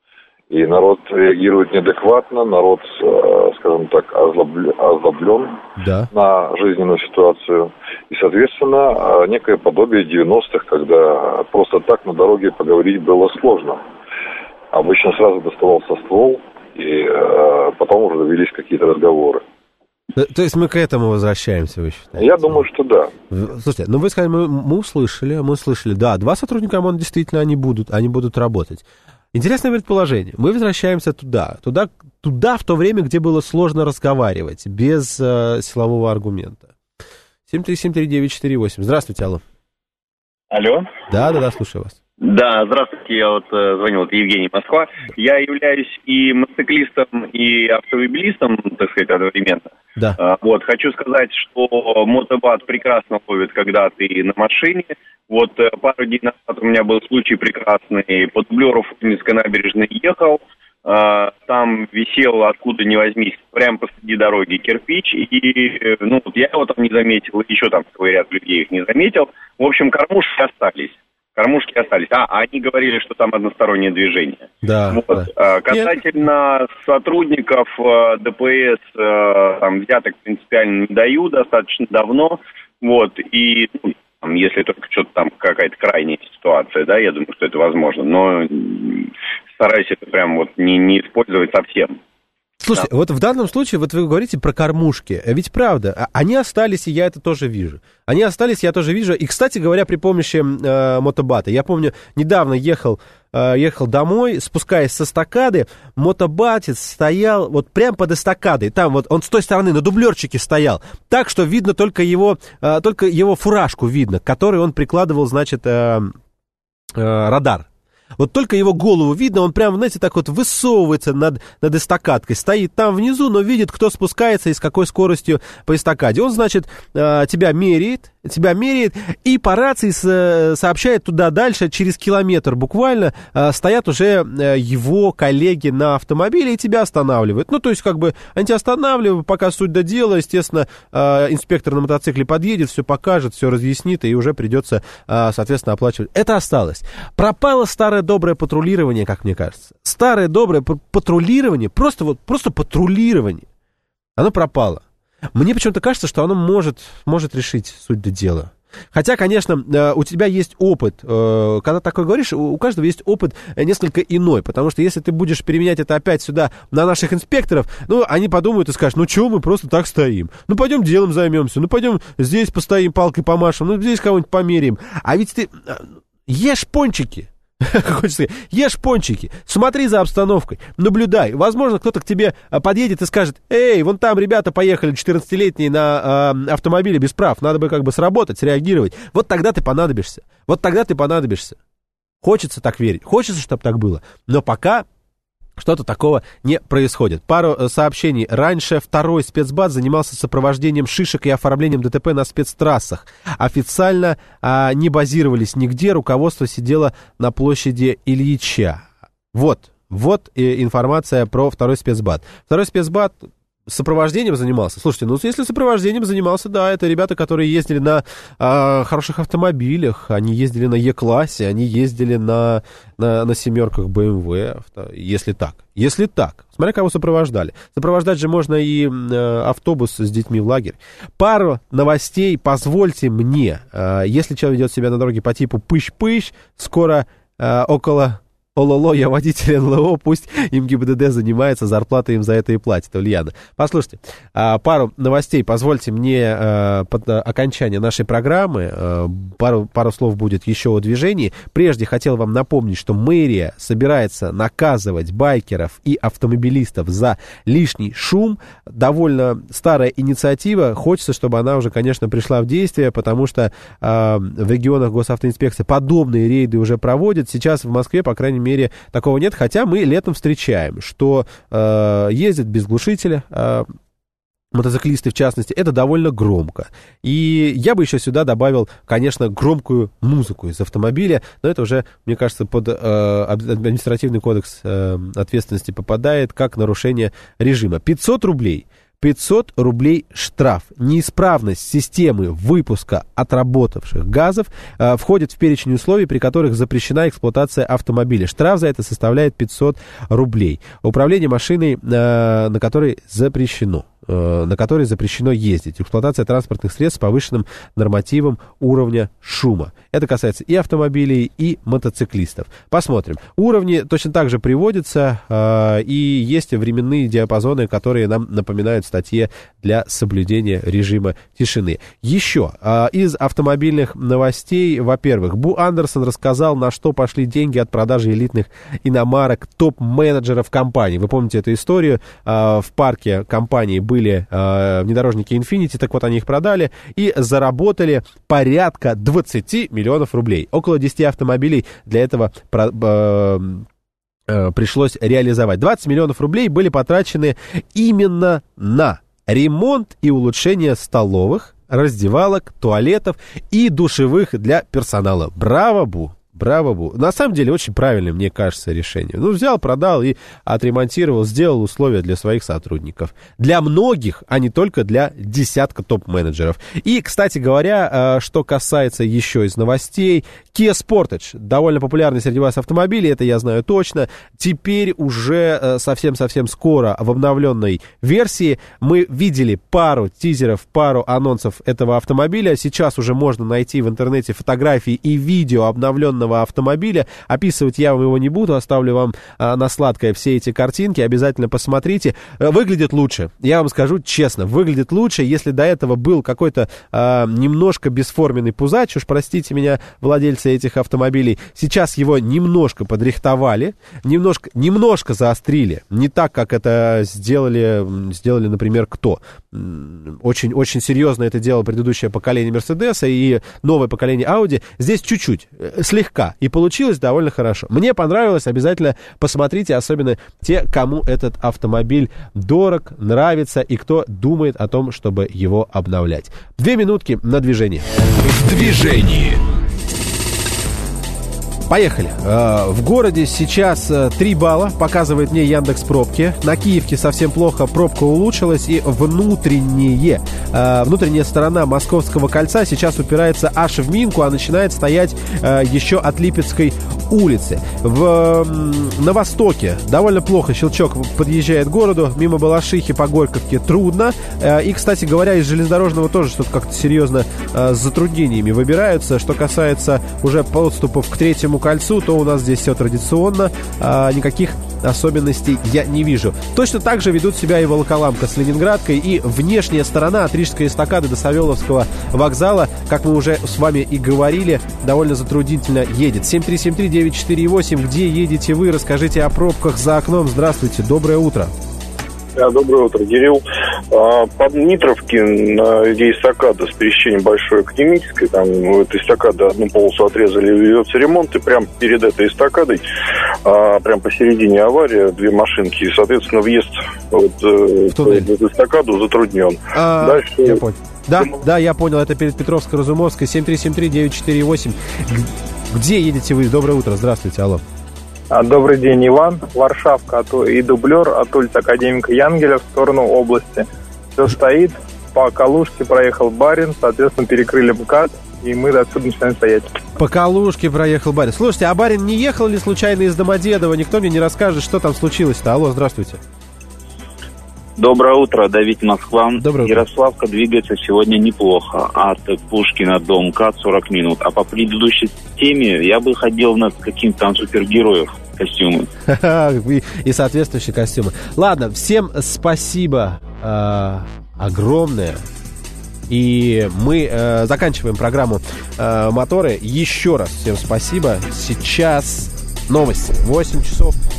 И народ реагирует неадекватно, народ, скажем так, озлоблен да. на жизненную ситуацию. И, соответственно, некое подобие девяностых, когда просто так на дороге поговорить было сложно. Обычно сразу доставался ствол, и потом уже велись какие-то разговоры. То есть мы к этому возвращаемся, вы считаете? Я думаю, что да. Слушайте, ну вы сказали, мы, мы услышали, мы услышали, да, два сотрудника ОМОНа действительно они будут, они будут работать. Интересное предположение. Мы возвращаемся туда, туда, туда в то время, где было сложно разговаривать, без э, силового аргумента. семь три семь три девять четыре восемь. Здравствуйте, алло. Алло. Да, да, да, слушаю вас. Да, здравствуйте, я вот э, звонил, это Евгений, Москва. Я являюсь и мотоциклистом, и автомобилистом, так сказать, одновременно. Да. А, вот, хочу сказать, что мотобат прекрасно ловит, когда ты на машине. Вот э, пару дней назад у меня был случай прекрасный. По Дублеров Фрунзенской набережной ехал. Э, там висел, откуда ни возьмись, прямо посреди дороги кирпич. И, э, ну, вот я его там не заметил, еще там целый ряд людей их не заметил. В общем, кормушки остались. Кормушки остались. А, они говорили, что там одностороннее движение. Да. Вот. да. А, касательно Нет. сотрудников а, ДПС, а, там взяток принципиально не даю достаточно давно. Вот. И ну, там, если только что-то там какая-то крайняя ситуация, да, я думаю, что это возможно. Но стараюсь это прям вот не, не использовать совсем. Слушайте, да. Вот в данном случае, вот вы говорите про кормушки, ведь правда, они остались, и я это тоже вижу. Они остались, я тоже вижу. И, кстати говоря, при помощи э, мотобата, я помню, недавно ехал, э, ехал домой, спускаясь с эстакады, мотобатец стоял вот прям под эстакадой. Там вот он с той стороны на дублерчике стоял, так что видно только его, э, только его фуражку видно, к которой он прикладывал, значит, э, э, радар. Вот только его голову видно, он прям, знаете, так вот высовывается над, над эстакадкой, стоит там внизу, но видит, кто спускается и с какой скоростью по эстакаде. Он, значит, тебя меряет, тебя меряет и по рации сообщает туда дальше, через километр буквально, стоят уже его коллеги на автомобиле и тебя останавливают. Ну, то есть, как бы, они тебя останавливают, пока суть до дела, естественно, инспектор на мотоцикле подъедет, все покажет, все разъяснит, и уже придется, соответственно, оплачивать. Это осталось. Пропало старое доброе патрулирование, как мне кажется. Старое доброе патрулирование, просто вот, просто патрулирование, оно пропало. Мне почему-то кажется, что оно может, может решить суть до дела. Хотя, конечно, у тебя есть опыт, когда такое говоришь, у каждого есть опыт несколько иной, потому что если ты будешь применять это опять сюда на наших инспекторов, ну, они подумают и скажут, ну, чего мы просто так стоим? Ну, пойдем делом займемся, ну, пойдем здесь постоим, палкой помашем, ну, здесь кого-нибудь померяем. А ведь ты ешь пончики. Хочется сказать, ешь пончики, смотри за обстановкой, наблюдай. Возможно, кто-то к тебе подъедет и скажет: эй, вон там ребята поехали четырнадцатилетние на э, автомобиле без прав, надо бы как бы сработать, среагировать. Вот тогда ты понадобишься, вот тогда ты понадобишься. Хочется так верить, хочется, чтобы так было, но пока что-то такого не происходит. Пару сообщений. Раньше второй спецбат занимался сопровождением шишек и оформлением ДТП на спецтрассах. Официально а, не базировались нигде, руководство сидело на площади Ильича. Вот, вот и информация про второй спецбат. Второй спецбат сопровождением занимался. Слушайте, ну если сопровождением занимался, да, это ребята, которые ездили на э, хороших автомобилях, они ездили на Е-классе, они ездили на, на, на семерках бэ эм вэ, если так. Если так, смотря кого сопровождали. Сопровождать же можно и э, автобус с детьми в лагерь. Пару новостей позвольте мне. Э, если человек ведет себя на дороге по типу пыщ-пыщ, скоро э, около... Ололо, я водитель эн эл о, пусть им ГИБДД занимается, зарплата им за это и платит, Ульяна. Послушайте, пару новостей позвольте мне под окончание нашей программы, пару, пару слов будет еще о движении. Прежде хотел вам напомнить, что мэрия собирается наказывать байкеров и автомобилистов за лишний шум. Довольно старая инициатива, хочется, чтобы она уже, конечно, пришла в действие, потому что в регионах госавтоинспекция подобные рейды уже проводят. Сейчас в Москве, по крайней мере, мере такого нет, хотя мы летом встречаем, что э, ездят без глушителя, э, мотоциклисты в частности, это довольно громко. И я бы еще сюда добавил, конечно, громкую музыку из автомобиля, но это уже, мне кажется, под э, административный кодекс э, ответственности попадает как нарушение режима. пятьсот рублей. пятьсот рублей штраф. Неисправность системы выпуска отработавших газов э, входит в перечень условий, при которых запрещена эксплуатация автомобиля. Штраф за это составляет пятьсот рублей. Управление машиной, э, на которой запрещено. на которой запрещено ездить. Эксплуатация транспортных средств с повышенным нормативом уровня шума. Это касается и автомобилей, и мотоциклистов. Посмотрим. Уровни точно так же приводятся, э, и есть временные диапазоны, которые нам напоминают в статье для соблюдения режима тишины. Еще э, из автомобильных новостей. Во-первых, Бу Андерсон рассказал, на что пошли деньги от продажи элитных иномарок топ-менеджеров компании. Вы помните эту историю? Э, в парке компании были были э, внедорожники Infiniti, так вот они их продали и заработали порядка двадцать миллионов рублей. Около десяти автомобилей для этого про, э, э, пришлось реализовать. двадцать миллионов рублей были потрачены именно на ремонт и улучшение столовых, раздевалок, туалетов и душевых для персонала. Браво, Бу! Браво, Бу. На самом деле, очень правильное, мне кажется, решение. Ну, взял, продал и отремонтировал, сделал условия для своих сотрудников. Для многих, а не только для десятка топ-менеджеров. И, кстати говоря, что касается еще из новостей, Kia Sportage, довольно популярный среди вас автомобиль, это я знаю точно. Теперь уже совсем-совсем скоро в обновленной версии мы видели пару тизеров, пару анонсов этого автомобиля. Сейчас уже можно найти в интернете фотографии и видео обновленного данного автомобиля. Описывать я вам его не буду, оставлю вам а, на сладкое все эти картинки. Обязательно посмотрите. Выглядит лучше. Я вам скажу честно, выглядит лучше. Если до этого был какой-то а, немножко бесформенный пузач, уж простите меня, владельцы этих автомобилей, сейчас его немножко подрихтовали, немножко, немножко заострили. Не так, как это сделали, сделали, например, кто. Очень, очень серьезно это делало предыдущее поколение Мерседеса и новое поколение Ауди. Здесь чуть-чуть, слегка. И получилось довольно хорошо. Мне понравилось. Обязательно посмотрите, особенно те, кому этот автомобиль дорог, нравится и кто думает о том, чтобы его обновлять. Две минутки на движение. В движении. Поехали. В городе сейчас три балла, показывает мне Яндекс.Пробки. На Киевке совсем плохо, пробка улучшилась. И внутреннее, внутренняя сторона Московского кольца сейчас упирается аж в Минку, а начинает стоять еще от Липецкой улицы. В, на востоке довольно плохо, щелчок подъезжает к городу. Мимо Балашихи по Горьковке трудно. И, кстати говоря, из железнодорожного тоже что-то как-то серьезно с затруднениями выбираются. Что касается уже подступов к третьему кольцу, то у нас здесь все традиционно, а, никаких особенностей я не вижу. Точно так же ведут себя и Волоколамка с Ленинградкой, и внешняя сторона от Рижской эстакады до Савеловского вокзала, как мы уже с вами и говорили, довольно затруднительно едет. семь три семь три девять четыре восемь, где едете вы? Расскажите о пробках за окном. Здравствуйте, доброе утро. Доброе утро, Кирилл. Под Нитровки, где эстакада с пересечением Большой Академической, там у этой эстакады одну полосу отрезали, ведется ремонт, и прямо перед этой эстакадой, прямо посередине авария, две машинки, и, соответственно, въезд вот, в, в эту эстакаду затруднен. А, Дальше... Я понял. Да, да, я понял, это перед Петровско-Разумовской, семь три семь три девять четыре восемь. Где едете вы? Доброе утро, здравствуйте, алло. Добрый день, Иван. Варшавка и дублер от улицы Академика Янгеля в сторону области. Все стоит. По Калужке проехал Барин, соответственно, перекрыли МКАД, и мы отсюда начинаем стоять. По Калужке проехал Барин. Слушайте, а Барин не ехал ли случайно из Домодедова? Никто мне не расскажет, что там случилось-то. Алло, здравствуйте. Доброе утро, Давид, Москва. Доброе утро. Ярославка двигается сегодня неплохо. От Пушкина до МКАД сорок минут. А по предыдущей теме я бы ходил на каким-то там супергероев костюмы. и, и соответствующие костюмы. Ладно, всем спасибо э, огромное. И мы э, заканчиваем программу э, «Моторы». Еще раз всем спасибо. Сейчас новости. восемь часов